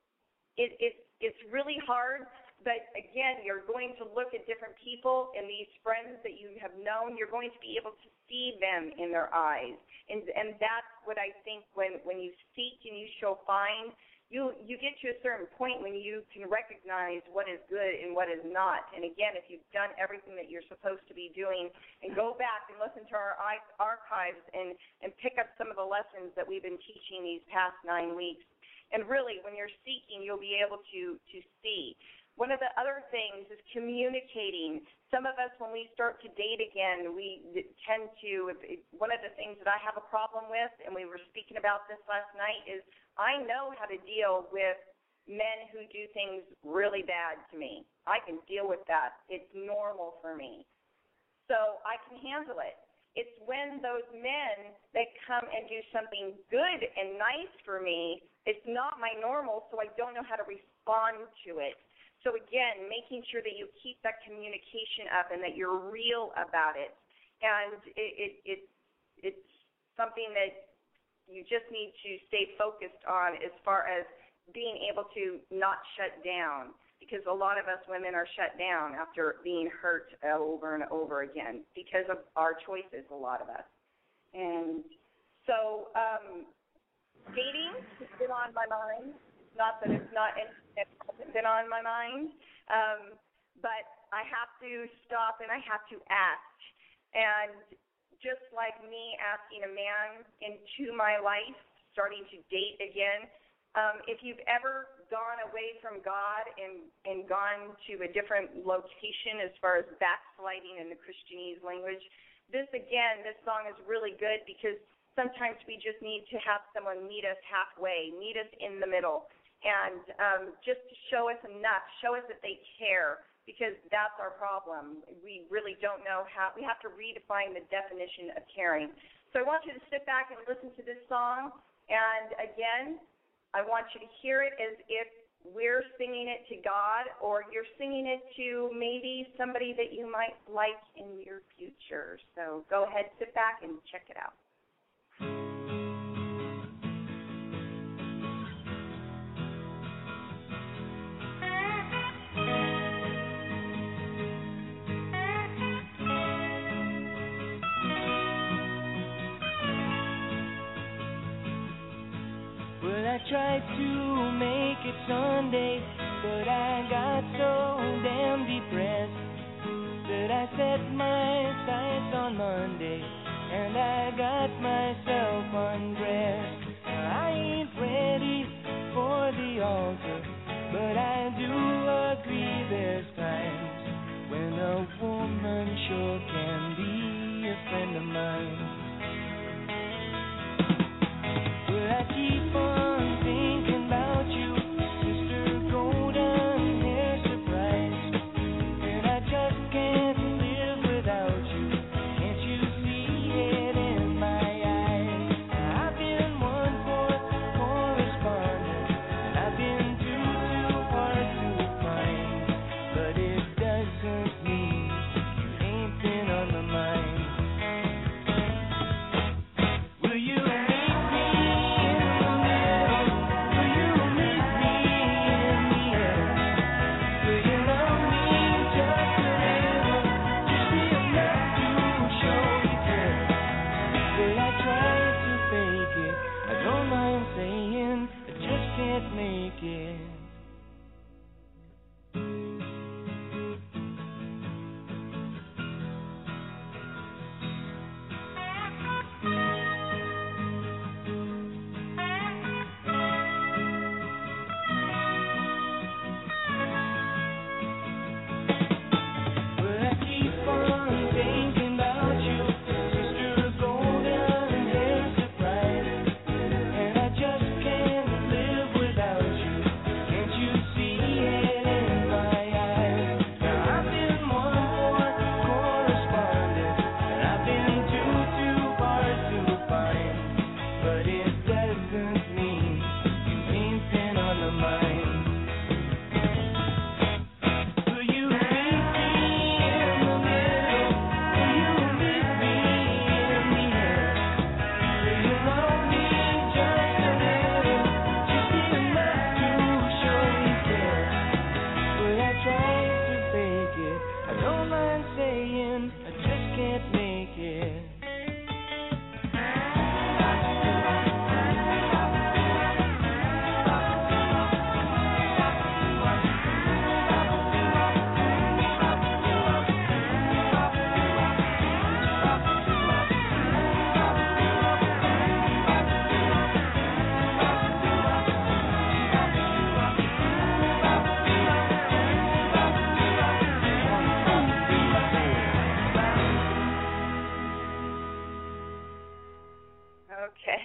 it's really hard, but again, you're going to look at different people and these friends that you have known, you're going to be able to see them in their eyes. And that's what I think when you seek and you shall find, you get to a certain point when you can recognize what is good and what is not. And again, if you've done everything that you're supposed to be doing, and go back and listen to our archives and pick up some of the lessons that we've been teaching these past 9 weeks. And really, when you're seeking, you'll be able to see. One of the other things is communicating. Some of us, when we start to date again, we tend to, one of the things that I have a problem with, and we were speaking about this last night, is I know how to deal with men who do things really bad to me. I can deal with that. It's normal for me. So I can handle it. It's when those men that come and do something good and nice for me, it's not my normal, so I don't know how to respond to it. So again, making sure that you keep that communication up and that you're real about it. And it's something that you just need to stay focused on as far as being able to not shut down, because a lot of us women are shut down after being hurt over and over again because of our choices, a lot of us. And so dating has been on my mind. Not that it's not been on my mind, but I have to stop and I have to ask. And just like me asking a man into my life, starting to date again, if you've ever gone away from God and gone to a different location as far as backsliding in the Christianese language, this song is really good because sometimes we just need to have someone meet us halfway, meet us in the middle. And just to show us enough, show us that they care, because that's our problem. We really don't know how. We have to redefine the definition of caring. So I want you to sit back and listen to this song. And again, I want you to hear it as if we're singing it to God, or you're singing it to maybe somebody that you might like in your future. So go ahead, sit back, and check it out. I tried to make it Sunday, but I got so damn depressed that I set my sights on Monday, and I got myself undressed. I ain't ready for the altar, but I do agree there's times when a woman sure can be a friend of mine. But I keep on thinking about you, Sister Golden Hair Surprise, and I just can't live without you. Can't you see it in my eyes?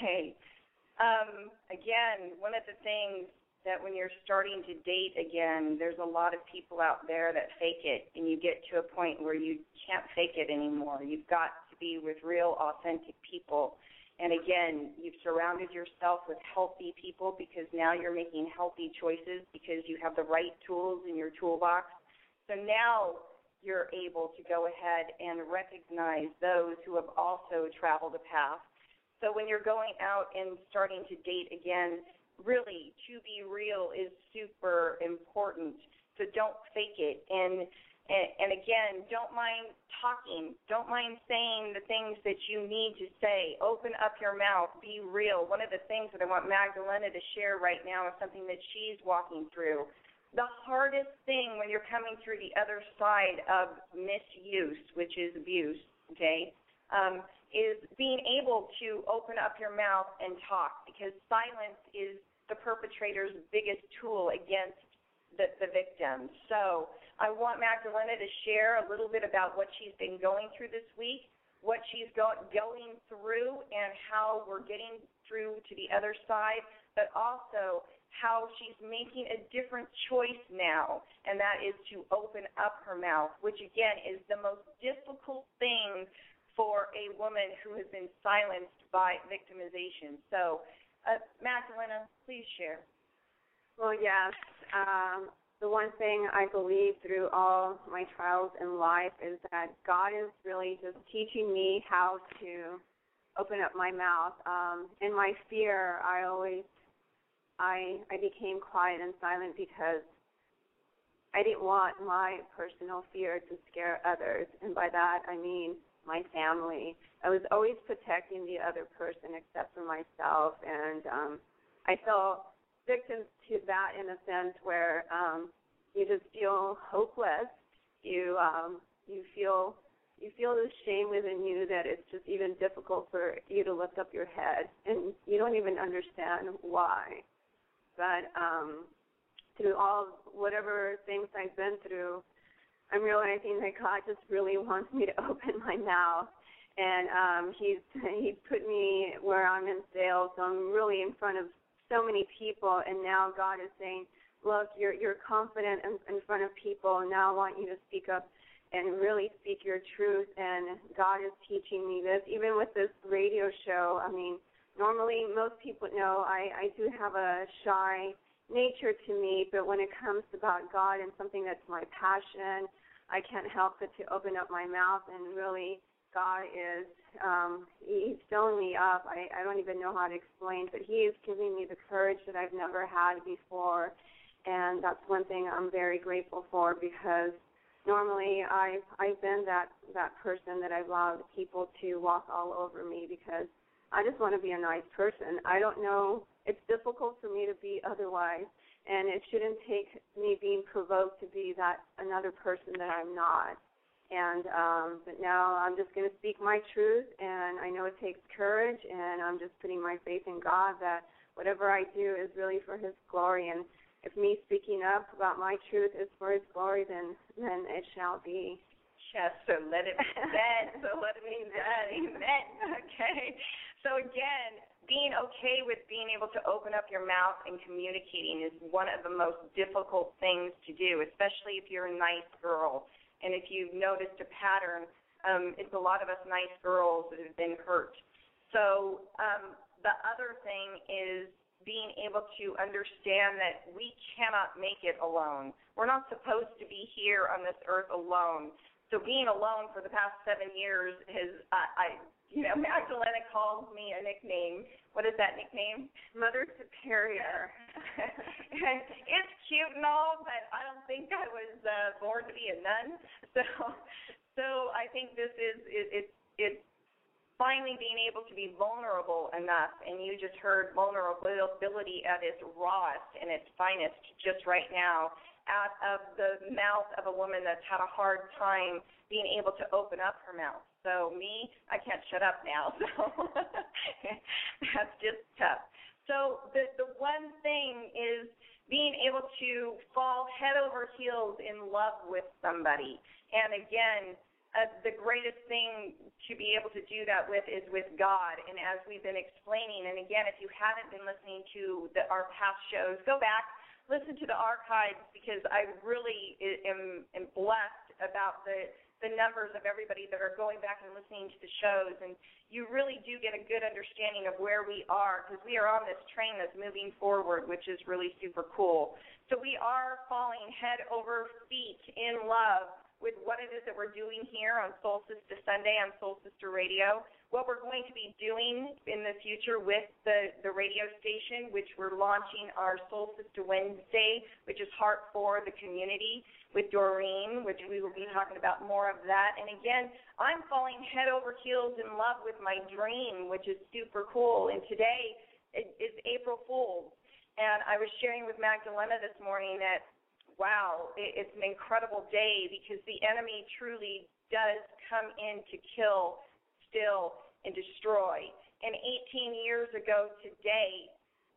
Okay. Again, one of the things that when you're starting to date again, there's a lot of people out there that fake it, and you get to a point where you can't fake it anymore. You've got to be with real, authentic people. And again, you've surrounded yourself with healthy people because now you're making healthy choices because you have the right tools in your toolbox. So now you're able to go ahead and recognize those who have also traveled a path. So when you're going out and starting to date again, really, to be real is super important. So don't fake it. And again, don't mind talking. Don't mind saying the things that you need to say. Open up your mouth. Be real. One of the things that I want Magdalena to share right now is something that she's walking through. The hardest thing when you're coming through the other side of misuse, which is abuse, okay, is being able to open up your mouth and talk, because silence is the perpetrator's biggest tool against the victim. So I want Magdalena to share a little bit about what she's been going through this week, what she's going through, and how we're getting through to the other side, but also how she's making a different choice now, and that is to open up her mouth, which, again, is the most difficult thing for a woman who has been silenced by victimization. So, Magdalena, please share. Well, yes. The one thing I believe through all my trials in life is that God is really just teaching me how to open up my mouth. In my fear, I became quiet and silent because I didn't want my personal fear to scare others, and by that I mean my family. I was always protecting the other person except for myself, and I fell victim to that in a sense where you just feel hopeless. You feel this shame within you that it's just even difficult for you to lift up your head, and you don't even understand why. But through all whatever things I've been through, I'm realizing that God just really wants me to open my mouth, and He's put me where I'm in sales, so I'm really in front of so many people, and now God is saying, look, you're confident in front of people, and now I want you to speak up and really speak your truth, and God is teaching me this. Even with this radio show, I mean, normally most people know I do have a shy nature to me, but when it comes about God and something that's my passion, I can't help but to open up my mouth, and really God is, He's filling me up. I don't even know how to explain, but He is giving me the courage that I've never had before, and that's one thing I'm very grateful for, because normally I've been that person that I've allowed people to walk all over me because I just want to be a nice person. I don't know. It's difficult for me to be otherwise, and it shouldn't take me being provoked to be that another person that I'm not. And but now I'm just going to speak my truth, and I know it takes courage, and I'm just putting my faith in God that whatever I do is really for His glory. And if me speaking up about my truth is for His glory, then it shall be. Yes, so let it be said. So let it be said. Amen. Okay. So again, being okay with being able to open up your mouth and communicating is one of the most difficult things to do, especially if you're a nice girl. And if you've noticed a pattern, it's a lot of us nice girls that have been hurt. So the other thing is being able to understand that we cannot make it alone. We're not supposed to be here on this earth alone. So being alone for the past 7 years has, Magdalena calls me a nickname. What is that nickname? Mother Superior. It's cute and all, but I don't think I was born to be a nun. So I think this is it's finally being able to be vulnerable enough, and you just heard vulnerability at its rawest and its finest just right now out of the mouth of a woman that's had a hard time being able to open up her mouth. So me, I can't shut up now, so that's just tough. So the one thing is being able to fall head over heels in love with somebody. And again, the greatest thing to be able to do that with is with God. And as we've been explaining, and again, if you haven't been listening to our past shows, go back, listen to the archives, because I really am blessed about the numbers of everybody that are going back and listening to the shows, and you really do get a good understanding of where we are, because we are on this train that's moving forward, which is really super cool. So we are falling head over feet in love with what it is that we're doing here on Soul Sister Sunday on Soul Sister Radio, what we're going to be doing in the future with the radio station, which we're launching our Soul Sister Wednesday, which is Heart for the Community, with Doreen, which we will be talking about more of that. And again, I'm falling head over heels in love with my dream, which is super cool. And today is April Fool's. And I was sharing with Magdalena this morning that, wow, it's an incredible day, because the enemy truly does come in to kill, steal, and destroy. And 18 years ago today,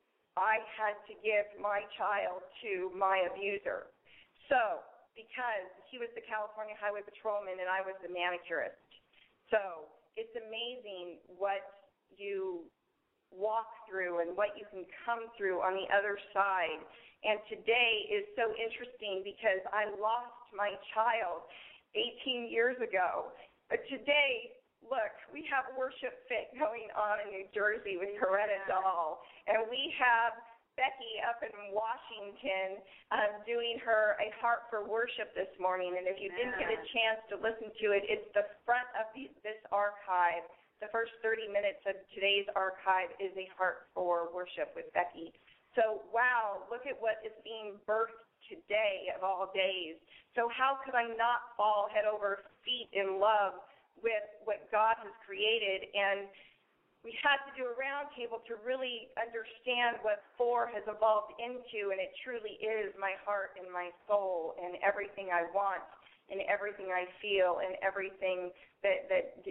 I had to give my child to my abuser. So, because he was the California Highway Patrolman and I was the manicurist. So it's amazing what you walk through and what you can come through on the other side. And today is so interesting because I lost my child 18 years ago. But today, look, we have Worship Fit going on in New Jersey with Coretta Doll. And we have Becky up in Washington doing her A Heart for Worship this morning. And if you didn't get a chance to listen to it, it's the front of this archive. The first 30 minutes of today's archive is A Heart for Worship with Becky. So, wow, look at what is being birthed today of all days. So how could I not fall head over feet in love with what God has created? And we had to do a roundtable to really understand what 4 has evolved into, and it truly is my heart and my soul and everything I want and everything I feel and everything that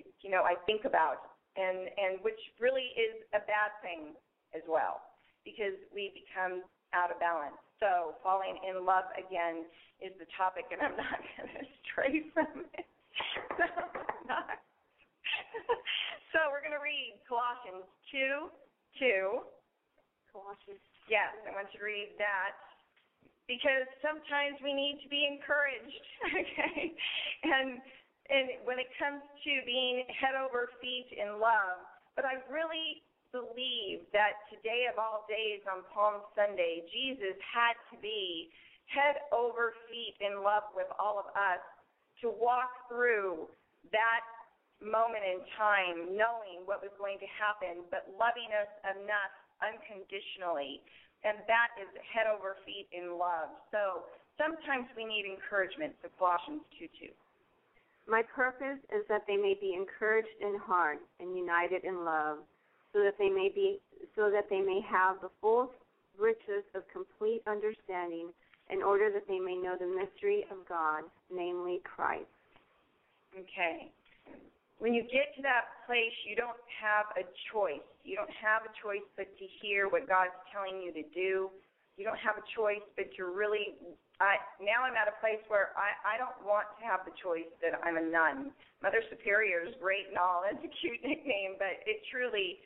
I think about, and which really is a bad thing as well, because we become out of balance. So falling in love again is the topic, and I'm not going to stray from it. So I'm not. So we're going to read Colossians 2:2. Colossians. Yes, I want you to read that, because sometimes we need to be encouraged, okay? And when it comes to being head over feet in love, but I really believe that today of all days on Palm Sunday, Jesus had to be head over feet in love with all of us to walk through that moment in time, knowing what was going to happen, but loving us enough unconditionally. And that is head over feet in love. So sometimes we need encouragement, so Colossians 2:2. My purpose is that they may be encouraged in heart and united in love, so that they may have the full riches of complete understanding, in order that they may know the mystery of God, namely Christ. Okay. When you get to that place, you don't have a choice. You don't have a choice but to hear what God's telling you to do. You don't have a choice but to really, now I'm at a place where I don't want to have the choice that I'm a nun. Mother Superior is great and all. It's a cute nickname, but it truly,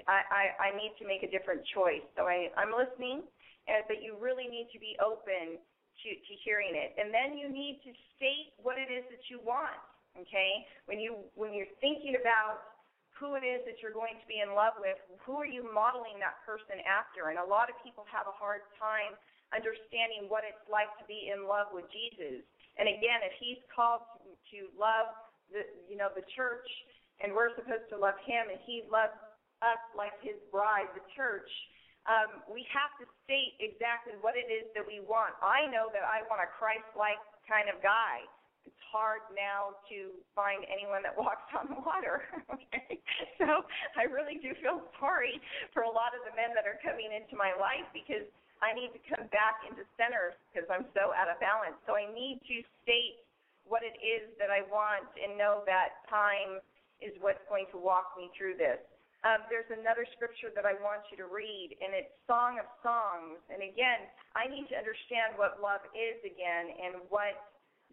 I need to make a different choice. So I'm listening, but you really need to be open to hearing it. And then you need to state what it is that you want. Okay, when you're thinking about who it is that you're going to be in love with, who are you modeling that person after? And a lot of people have a hard time understanding what it's like to be in love with Jesus. And again, if he's called to love the church, and we're supposed to love him, and he loves us like his bride, the church, we have to state exactly what it is that we want. I know that I want a Christ-like kind of guy. It's hard now to find anyone that walks on water, okay? So I really do feel sorry for a lot of the men that are coming into my life, because I need to come back into center because I'm so out of balance. So I need to state what it is that I want and know that time is what's going to walk me through this. There's another scripture that I want you to read, and it's Song of Songs. And again, I need to understand what love is again and what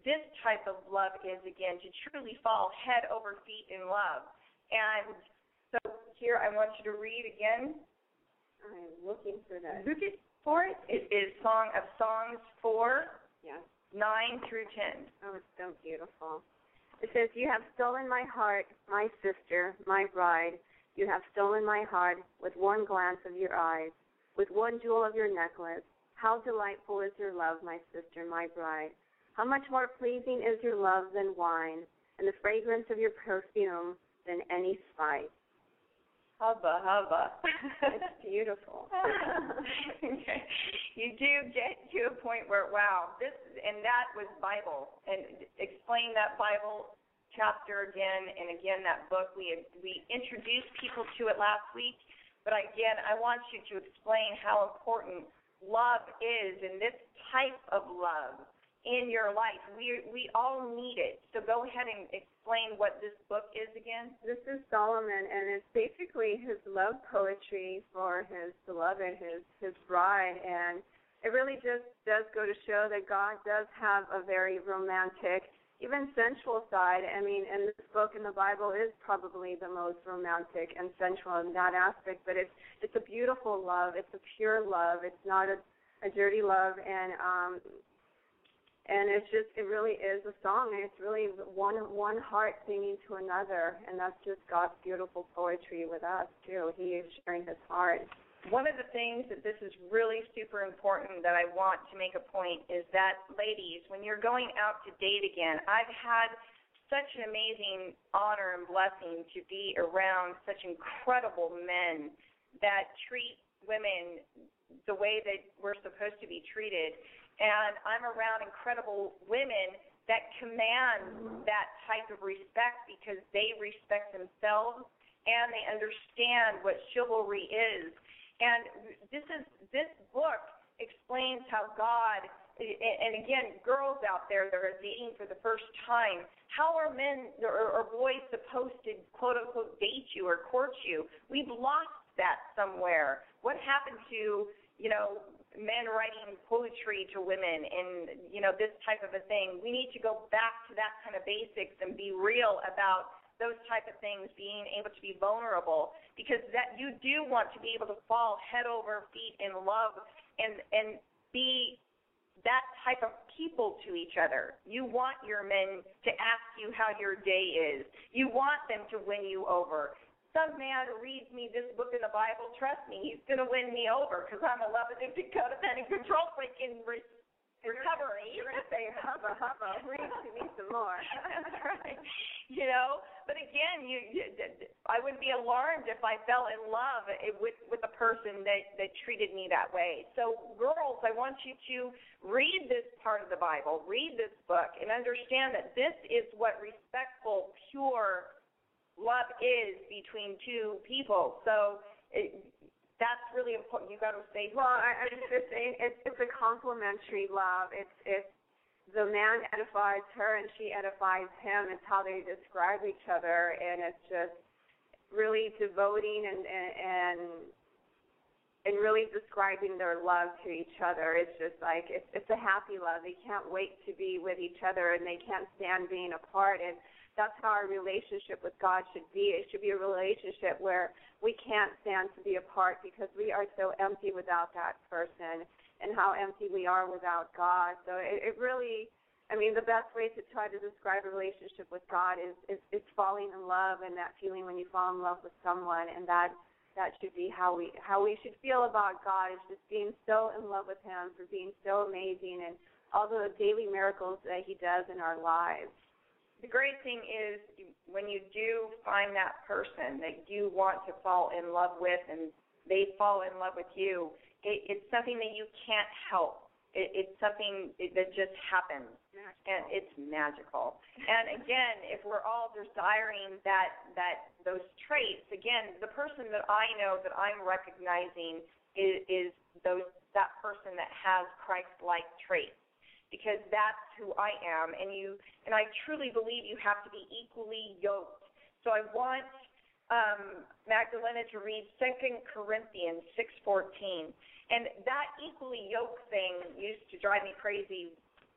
this type of love is, again, to truly fall head over feet in love. And so here I want you to read again. I'm looking for that. Looking for it. It is Song of Songs 4, Yes. 9 through 10. Oh, it's so beautiful. It says, "You have stolen my heart, my sister, my bride. You have stolen my heart with one glance of your eyes, with one jewel of your necklace. How delightful is your love, my sister, my bride. How much more pleasing is your love than wine, and the fragrance of your perfume than any spice." Hubba, hubba. It's beautiful. Okay. You do get to a point where, wow, and that was Bible. And explain that Bible chapter again and again, that book. We introduced people to it last week, but again, I want you to explain how important love is and this type of love in your life. We all need it. So go ahead and explain what this book is again. This is Solomon, and it's basically his love poetry for his beloved, his bride. And it really just does go to show that God does have a very romantic, even sensual side. I mean, and this book in the Bible is probably the most romantic and sensual in that aspect, but it's a beautiful love. It's a pure love. It's not a dirty love, and it really is a song, and it's really one heart singing to another, and that's just God's beautiful poetry with us, too. He is sharing his heart. One of the things that this is really super important that I want to make a point is that, ladies, when you're going out to date again, I've had such an amazing honor and blessing to be around such incredible men that treat women the way that we're supposed to be treated. And I'm around incredible women that command that type of respect because they respect themselves and they understand what chivalry is. And this book explains how God, and again, girls out there that are dating for the first time, how are men or boys supposed to, quote unquote, date you or court you? We've lost that somewhere. What happened to, men writing poetry to women and, this type of a thing? We need to go back to that kind of basics and be real about those type of things, being able to be vulnerable, because that you do want to be able to fall head over feet in love and be that type of people to each other. You want your men to ask you how your day is. You want them to win you over. Some man reads me this book in the Bible, trust me, he's going to win me over because I'm a love-addicted, codependent, control freak in recovery. You're going to say, hubba, hubba, read to me some more. That's right. But again, I wouldn't be alarmed if I fell in love with a person that treated me that way. So, girls, I want you to read this part of the Bible, read this book, and understand that this is what respectful, pure love is between two people. So that's really important. You got to say. Well, I'm just saying it's a complementary love. It's the man edifies her and she edifies him. It's how they describe each other, and it's just really devoting and really describing their love to each other. It's just like it's a happy love. They can't wait to be with each other, and they can't stand being apart. And that's how our relationship with God should be. It should be a relationship where we can't stand to be apart because we are so empty without that person, and how empty we are without God. So it really, the best way to try to describe a relationship with God is falling in love, and that feeling when you fall in love with someone, and that should be how we should feel about God, is just being so in love with him, for being so amazing, and all the daily miracles that he does in our lives. The great thing is when you do find that person that you want to fall in love with and they fall in love with you, it's something that you can't help. It's something that just happens, and it's magical. And again, if we're all desiring that those traits, again, the person that I know that I'm recognizing is that person that has Christ-like traits, because that's who I am, and I truly believe you have to be equally yoked. So I want Magdalena to read 2 Corinthians 6:14, and that equally yoked thing used to drive me crazy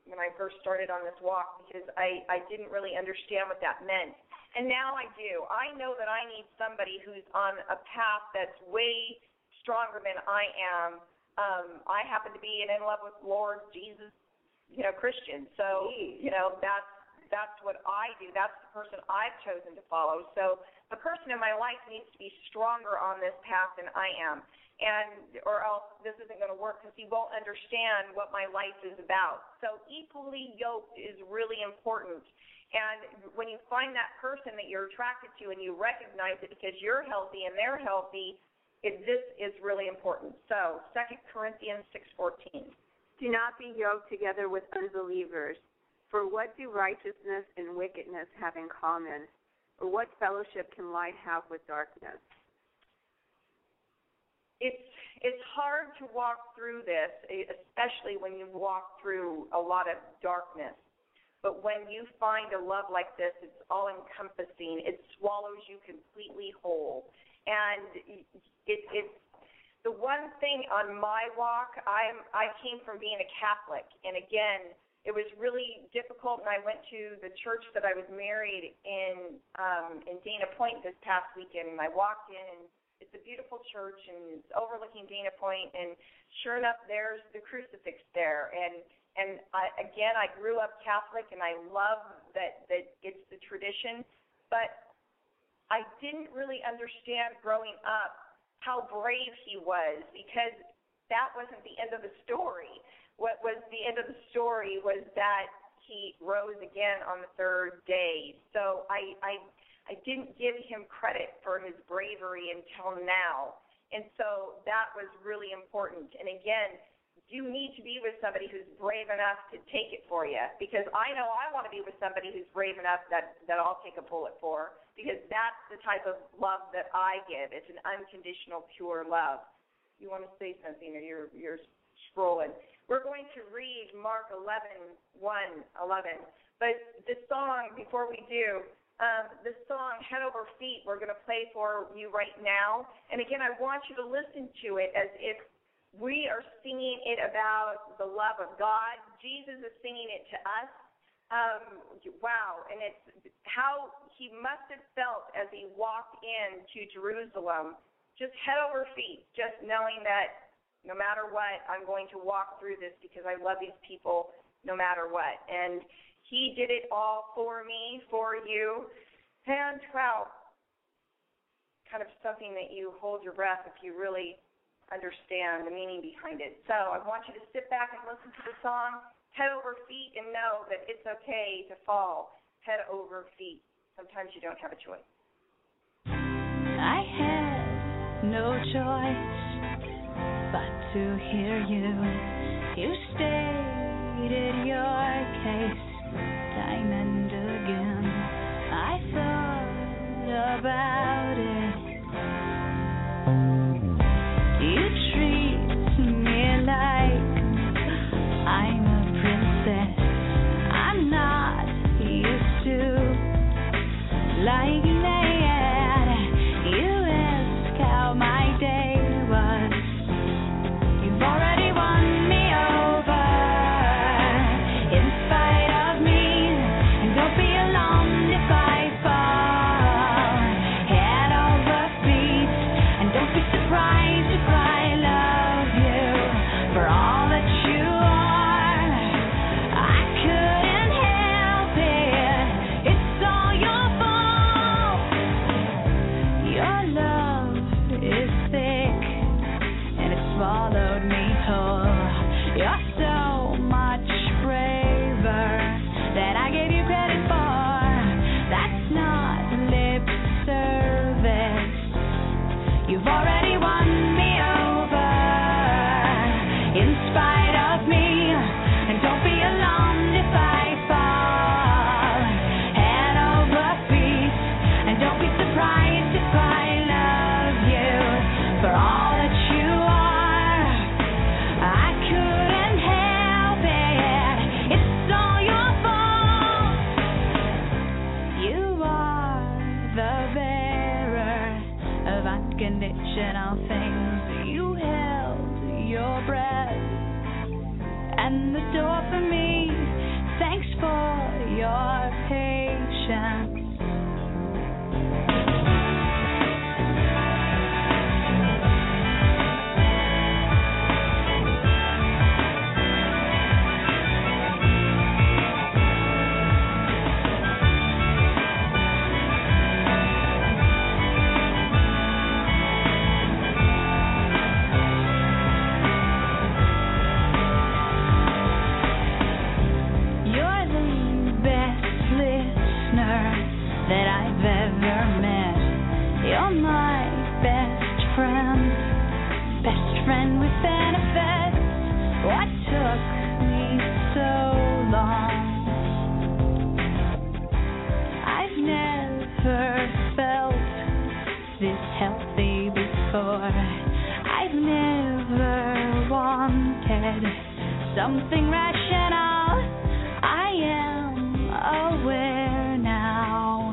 when I first started on this walk because I didn't really understand what that meant. And now I do. I know that I need somebody who's on a path that's way stronger than I am. I happen to be an in love with Lord Jesus, Christian. So, that's what I do. That's the person I've chosen to follow. So the person in my life needs to be stronger on this path than I am. Or else this isn't going to work because he won't understand what my life is about. So equally yoked is really important. And when you find that person that you're attracted to and you recognize it because you're healthy and they're healthy, this is really important. So 2 Corinthians 6:14. Do not be yoked together with unbelievers. For what do righteousness and wickedness have in common? Or what fellowship can light have with darkness? It's hard to walk through this, especially when you walk through a lot of darkness. But when you find a love like this, it's all-encompassing. It swallows you completely whole. And it's the one thing on my walk, I came from being a Catholic. And again, it was really difficult, and I went to the church that I was married in Dana Point this past weekend, and I walked in, and it's a beautiful church, and it's overlooking Dana Point, and sure enough, there's the crucifix there. And I grew up Catholic, and I love that it's the tradition, but I didn't really understand growing up how brave he was, because that wasn't the end of the story. What was the end of the story was that he rose again on the third day. So I didn't give him credit for his bravery until now. And so that was really important. And again, you need to be with somebody who's brave enough to take it for you, because I know I want to be with somebody who's brave enough that I'll take a bullet for, because that's the type of love that I give. It's an unconditional, pure love. You want to say something, or you're scrolling. We're going to read Mark 11:11. But the song, before we do, the song Head Over Feet, we're going to play for you right now. And again, I want you to listen to it as if we are singing it about the love of God. Jesus is singing it to us. Wow. And it's how he must have felt as he walked into Jerusalem, just head over feet, just knowing that no matter what, I'm going to walk through this because I love these people no matter what. And he did it all for me, for you. And, wow, kind of something that you hold your breath if you really understand the meaning behind it. So I want you to sit back and listen to the song, Head Over Feet, and know that it's okay to fall head over feet. Sometimes you don't have a choice. I had no choice but to hear you. You stated your case time and again. I thought about it. You treat me like I'm a princess. I'm not used to like that. You ask how my day was. You've already won me over in spite of me. And don't be alarmed if I fall head over feet. And don't be surprised if I love you for all that you are. I couldn't help it. It's all your fault. Your love is thick and it swallowed me whole. You're so much braver than I gave you credit for. That's not lip service. You've already won me over in spite of me. And don't be alarmed if I fall head over feet. And don't be surprised if I love you for all that you are. I couldn't help it. It's all your fault. You are the bearer of unconditional things. You held your breath, and the door for me man with benefits. What took me so long? I've never felt this healthy before. I've never wanted something rational. I am aware now.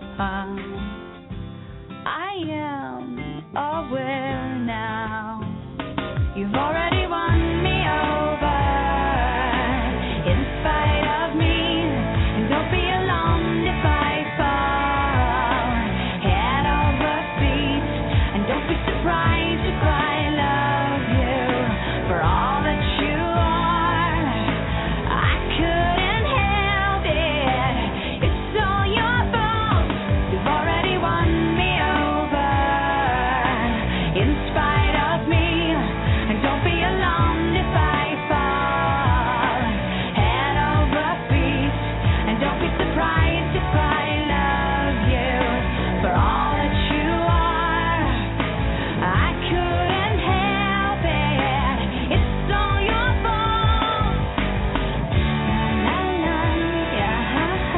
I am aware now. You've already won me over in spite of me, and don't be alarmed if I fall head over feet, and don't be surprised if I love you for all that you are. I couldn't help it. It's all your fault. You've already won me over in spite of me, and don't be alarmed if I fall head over feet, and don't be surprised if I love you for all that you are. I couldn't help it. It's all your fault. La, la, yeah,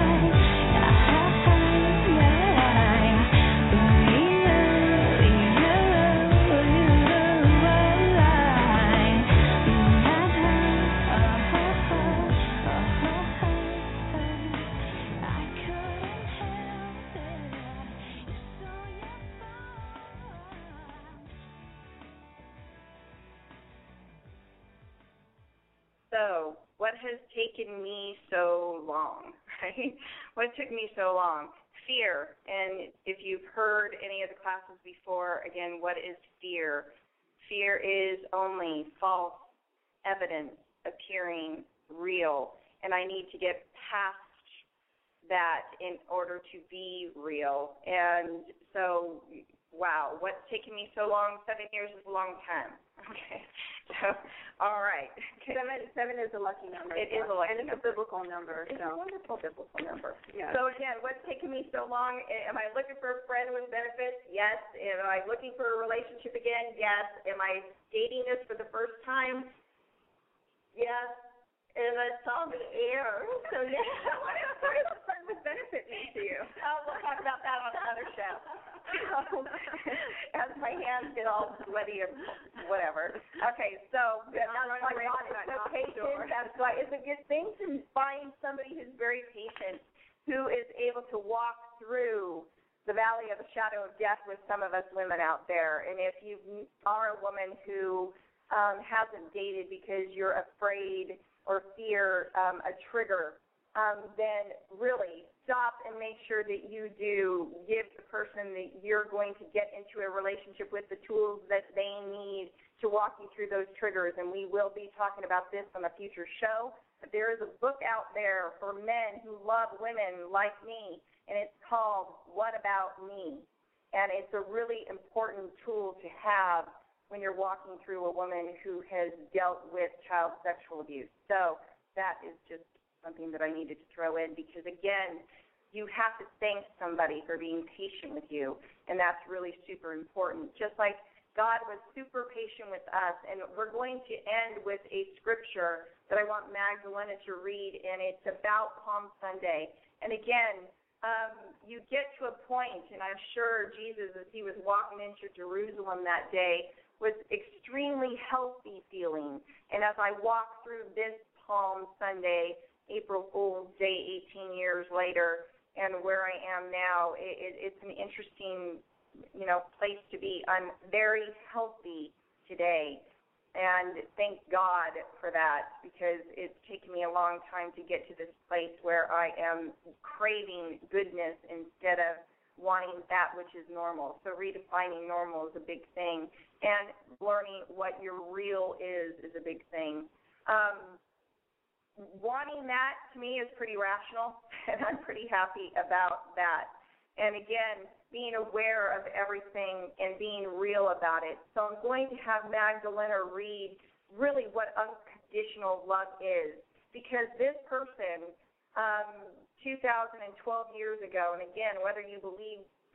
So, what has taken me so long, right? What took me so long? Fear. And if you've heard any of the classes before, again, what is fear? Fear is only false evidence appearing real. And I need to get past that in order to be real. And so, wow, what's taken me so long? 7 years is a long time. Okay. So, all right. Okay. Seven is a lucky number. It is a lucky number. And it's a biblical number. It's a wonderful biblical number. Yeah. So, again, what's taken me so long? Am I looking for a friend with benefits? Yes. Am I looking for a relationship again? Yes. Am I dating this for the first time? Yes. And it's all the air. So, yeah. What does a friend with benefit mean to you? We'll talk about that on another show. As my hands get all sweaty or whatever. Okay, so that's why it's patient. That's why it's a good thing to find somebody who's very patient, who is able to walk through the valley of the shadow of death with some of us women out there. And if you are a woman who hasn't dated because you're afraid or fear a trigger, then really stop and make sure that you do give the person that you're going to get into a relationship with the tools that they need to walk you through those triggers. And we will be talking about this on a future show. But there is a book out there for men who love women like me, and it's called What About Me? And it's a really important tool to have when you're walking through a woman who has dealt with child sexual abuse. So that is just something that I needed to throw in because, again, you have to thank somebody for being patient with you, and that's really super important. Just like God was super patient with us, and we're going to end with a scripture that I want Magdalena to read, and it's about Palm Sunday. And again, you get to a point, and I'm sure Jesus, as he was walking into Jerusalem that day, was extremely healthy feeling. And as I walk through this Palm Sunday, April Fool's Day 18 years later, and where I am now, it's an interesting, place to be. I'm very healthy today, and thank God for that, because it's taken me a long time to get to this place where I am craving goodness instead of wanting that which is normal. So redefining normal is a big thing, and learning what your real is a big thing. Wanting that, to me, is pretty rational, and I'm pretty happy about that. And again, being aware of everything and being real about it. So I'm going to have Magdalena read really what unconditional love is, because this person, 2012 years ago, and again, whether you believe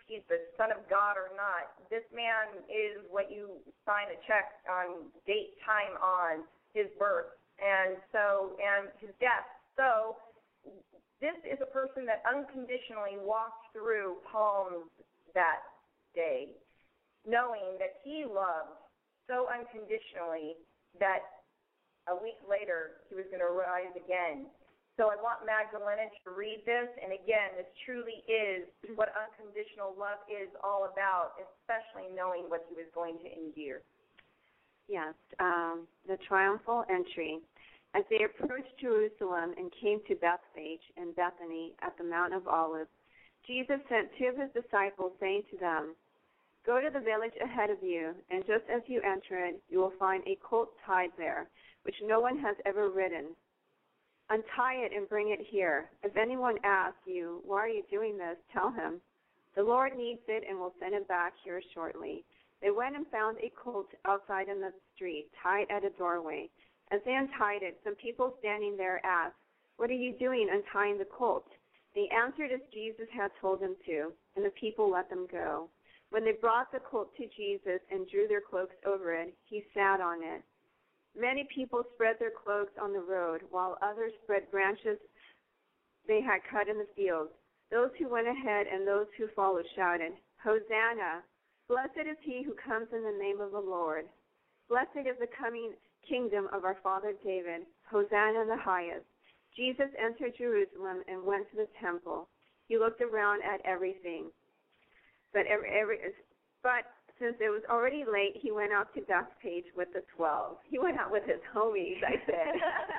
he's the Son of God or not. This man is what you sign a check on date, time on his birth, and his death. So this is a person that unconditionally walked through Palm that day, knowing that he loved so unconditionally that a week later he was going to rise again. So I want Magdalena to read this, and again, this truly is what unconditional love is all about, especially knowing what he was going to endure. Yes, the triumphal entry. As they approached Jerusalem and came to Bethphage and Bethany at the Mount of Olives, Jesus sent two of his disciples, saying to them, "Go to the village ahead of you, and just as you enter it, you will find a colt tied there, which no one has ever ridden. Untie it and bring it here. If anyone asks you, 'Why are you doing this?' tell him, 'The Lord needs it and will send it back here shortly.'" They went and found a colt outside in the street, tied at a doorway. As they untied it, some people standing there asked, "What are you doing untying the colt?" They answered as Jesus had told them to, and the people let them go. When they brought the colt to Jesus and drew their cloaks over it, he sat on it. Many people spread their cloaks on the road, while others spread branches they had cut in the fields. Those who went ahead and those who followed shouted, "Hosanna! Blessed is he who comes in the name of the Lord. Blessed is the coming kingdom of our father David. Hosanna in the highest." Jesus entered Jerusalem and went to the temple. He looked around at everything. But since it was already late, he went out to Bethphage with the 12. He went out with his homies, I said.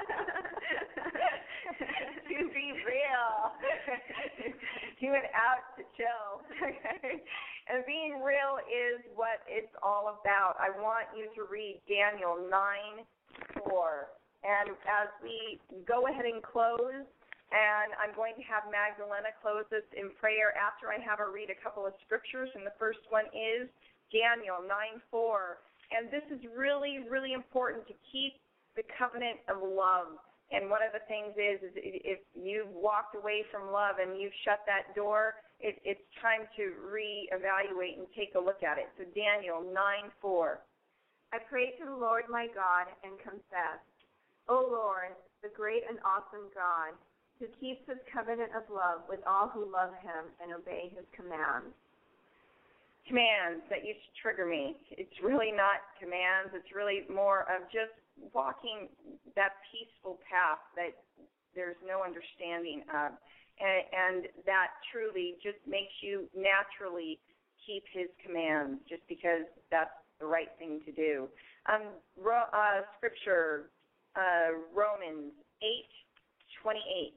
To be real. He went out to chill. And being real is what it's all about. I want you to read Daniel 9:4. And as we go ahead and close, and I'm going to have Magdalena close us in prayer after I have her read a couple of scriptures, and the first one is Daniel 9:4. And this is really, really important to keep the covenant of love. And one of the things is if you've walked away from love and you've shut that door, it's time to reevaluate and take a look at it. So Daniel 9:4. I pray to the Lord my God and confess, O Lord, the great and awesome God, who keeps his covenant of love with all who love him and obey his commands. Commands that used to trigger me. It's really not commands. It's really more of just walking that peaceful path that there's no understanding of. And that truly just makes you naturally keep his commands just because that's the right thing to do. Scripture, Romans 8:28.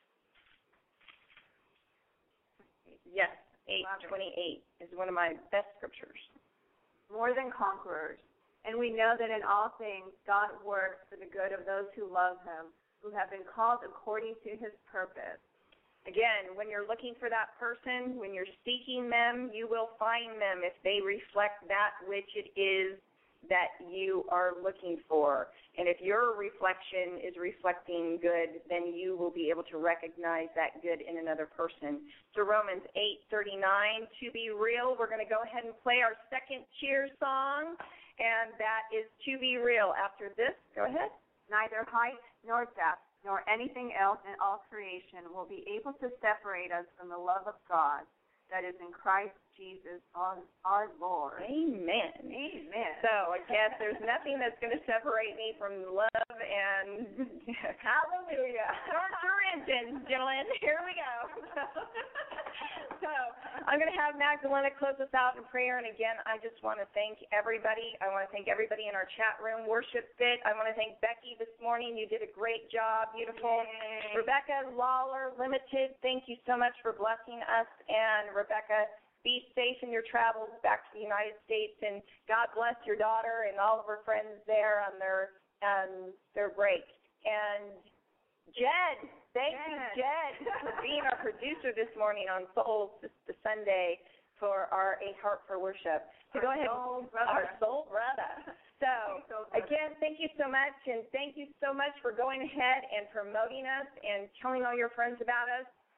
Yes, 8:28 is one of my best scriptures. More than conquerors. And we know that in all things God works for the good of those who love him, who have been called according to his purpose. Again, when you're looking for that person, when you're seeking them, you will find them if they reflect that which it is that you are looking for. And if your reflection is reflecting good, then you will be able to recognize that good in another person. So Romans 8:39, to be real, we're going to go ahead and play our second cheer song, and that is To Be Real. After this, go ahead. Neither height nor depth nor anything else in all creation will be able to separate us from the love of God that is in Christ Jesus our Lord. Amen. Amen. So I guess there's nothing that's going to separate me from love and hallelujah. Start your engines, gentlemen. Here we go. So I'm going to have Magdalena close us out in prayer. And again, I just want to thank everybody. I want to thank everybody in our chat room, Worship Fit. I want to thank Becky this morning. You did a great job. Beautiful. Yay. Rebecca Lawler Limited, thank you so much for blessing us. And Rebecca, be safe in your travels back to the United States, and God bless your daughter and all of her friends there on their break. And Jed, thank you, Jed, for being our producer this morning on Soul Sister Sunday for our A Heart for Worship. So go ahead, our soul brother. So again, thank you so much, and thank you so much for going ahead and promoting us and telling all your friends about us.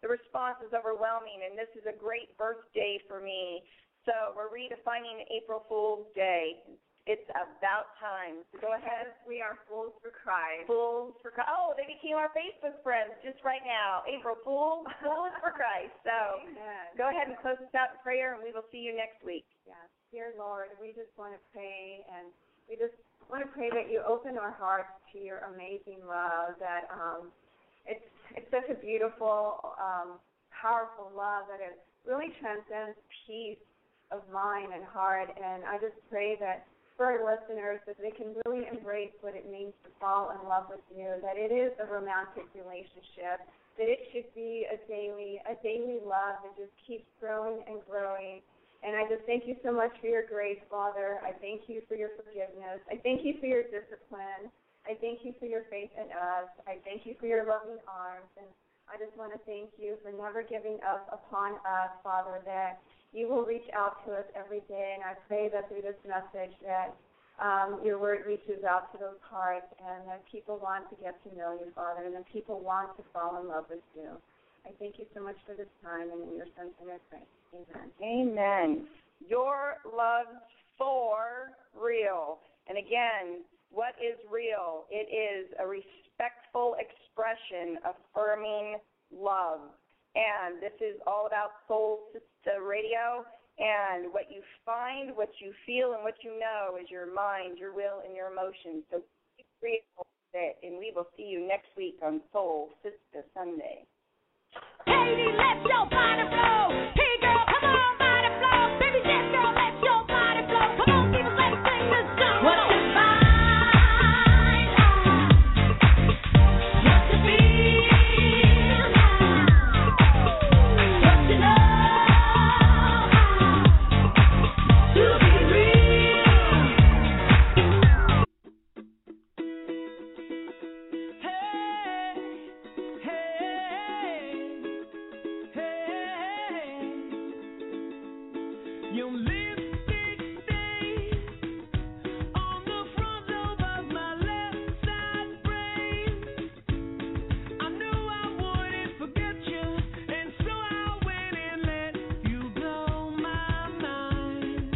The response is overwhelming, and this is a great birthday for me. So we're redefining April Fool's Day. It's about time. So go ahead. We are Fools for Christ. Fools for Christ. Oh, they became our Facebook friends just right now. April Fools for Christ. So go ahead and close us out in prayer, and we will see you next week. Yes. Dear Lord, we just want to pray, and we just want to pray that you open our hearts to your amazing love, that it's such a beautiful, powerful love that it really transcends peace of mind and heart. And I just pray that for our listeners, that they can really embrace what it means to fall in love with you, that it is a romantic relationship, that it should be a daily love that just keeps growing and growing. And I just thank you so much for your grace, Father. I thank you for your forgiveness. I thank you for your discipline. I thank you for your faith in us. I thank you for your loving arms. And I just want to thank you for never giving up upon us, Father, that you will reach out to us every day. And I pray that through this message that your word reaches out to those hearts, and that people want to get to know you, Father, and that people want to fall in love with you. I thank you so much for this time, and in your son's name I pray. Amen. Amen. Your love's for real. And again, what is real? It is a respectful expression affirming love. And this is all about Soul Sister Radio. And what you find, what you feel, and what you know is your mind, your will, and your emotions. So keep real with it, and we will see you next week on Soul Sister Sunday. Katie, let your body flow. Hey, girl, come on, body flow. Baby, yes, girl, let your body flow. Come on, people, let's sing this song. What you find? What you feel? What you know? To be real. Your lipstick stains on the front lobe of my left side brain. I knew I wouldn't forget you, and so I went and let you blow my mind.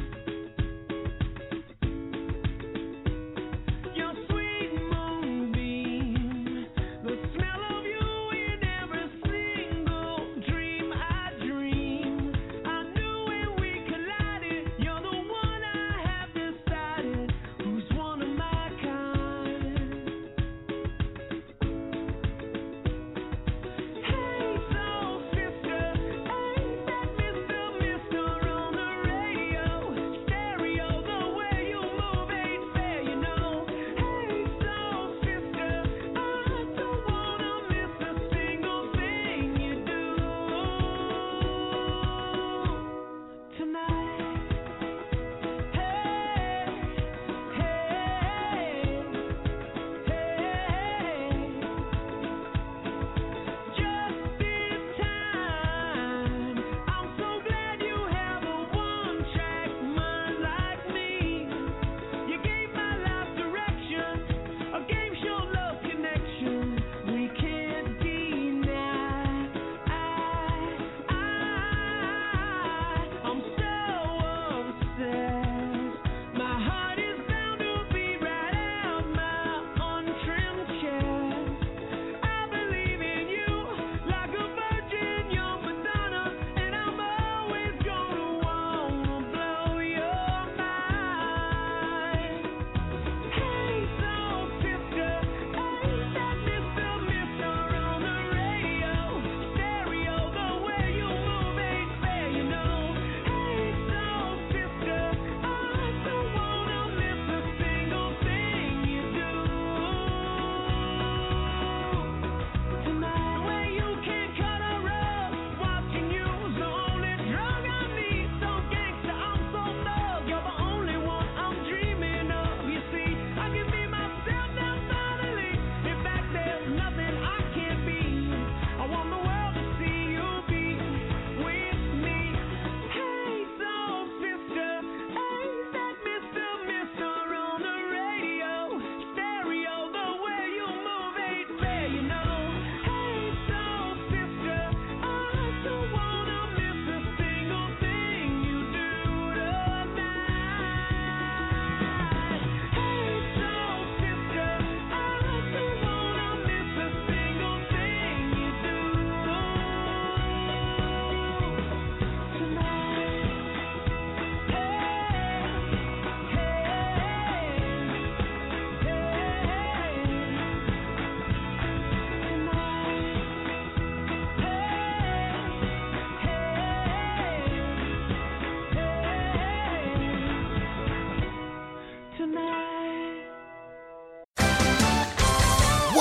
Your sweet moonbeam, the smell of you in every single dream I dream. I knew when we collided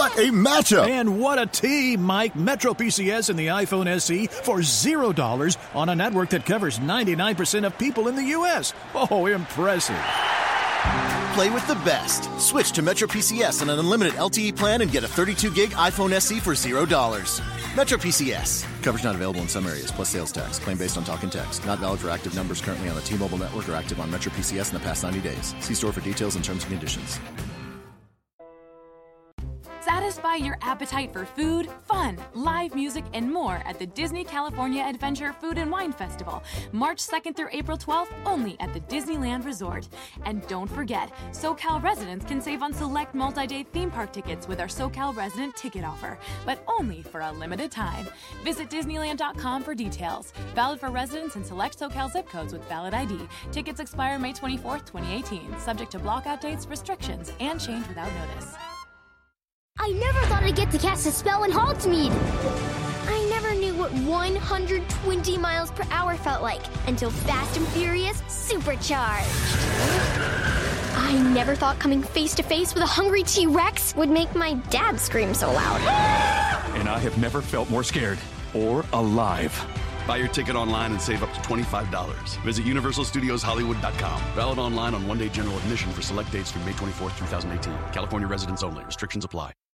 What a matchup! And what a team, Mike. Metro PCS and the iPhone SE for $0 on a network that covers 99% of people in the U.S. Oh, impressive. Play with the best. Switch to Metro PCS on an unlimited LTE plan and get a 32-gig iPhone SE for $0. Metro PCS. Coverage not available in some areas, plus sales tax. Claim based on talk and text. Not valid for active numbers currently on the T-Mobile network or active on Metro PCS in the past 90 days. See store for details and terms and conditions. Satisfy your appetite for food, fun, live music, and more at the Disney California Adventure Food and Wine Festival, March 2nd through April 12th, only at the Disneyland Resort. And don't forget, SoCal residents can save on select multi-day theme park tickets with our SoCal resident ticket offer, but only for a limited time. Visit Disneyland.com for details. Valid for residents in select SoCal zip codes with valid ID. Tickets expire May 24th, 2018, subject to blockout dates, restrictions, and change without notice. I never thought I'd get to cast a spell in Hogsmeade. I never knew what 120 miles per hour felt like until Fast and Furious Supercharged. I never thought coming face to face with a hungry T-Rex would make my dad scream so loud. And I have never felt more scared or alive. Buy your ticket online and save up to $25. Visit UniversalStudiosHollywood.com. Valid online on one-day general admission for select dates through May 24th, 2018. California residents only. Restrictions apply.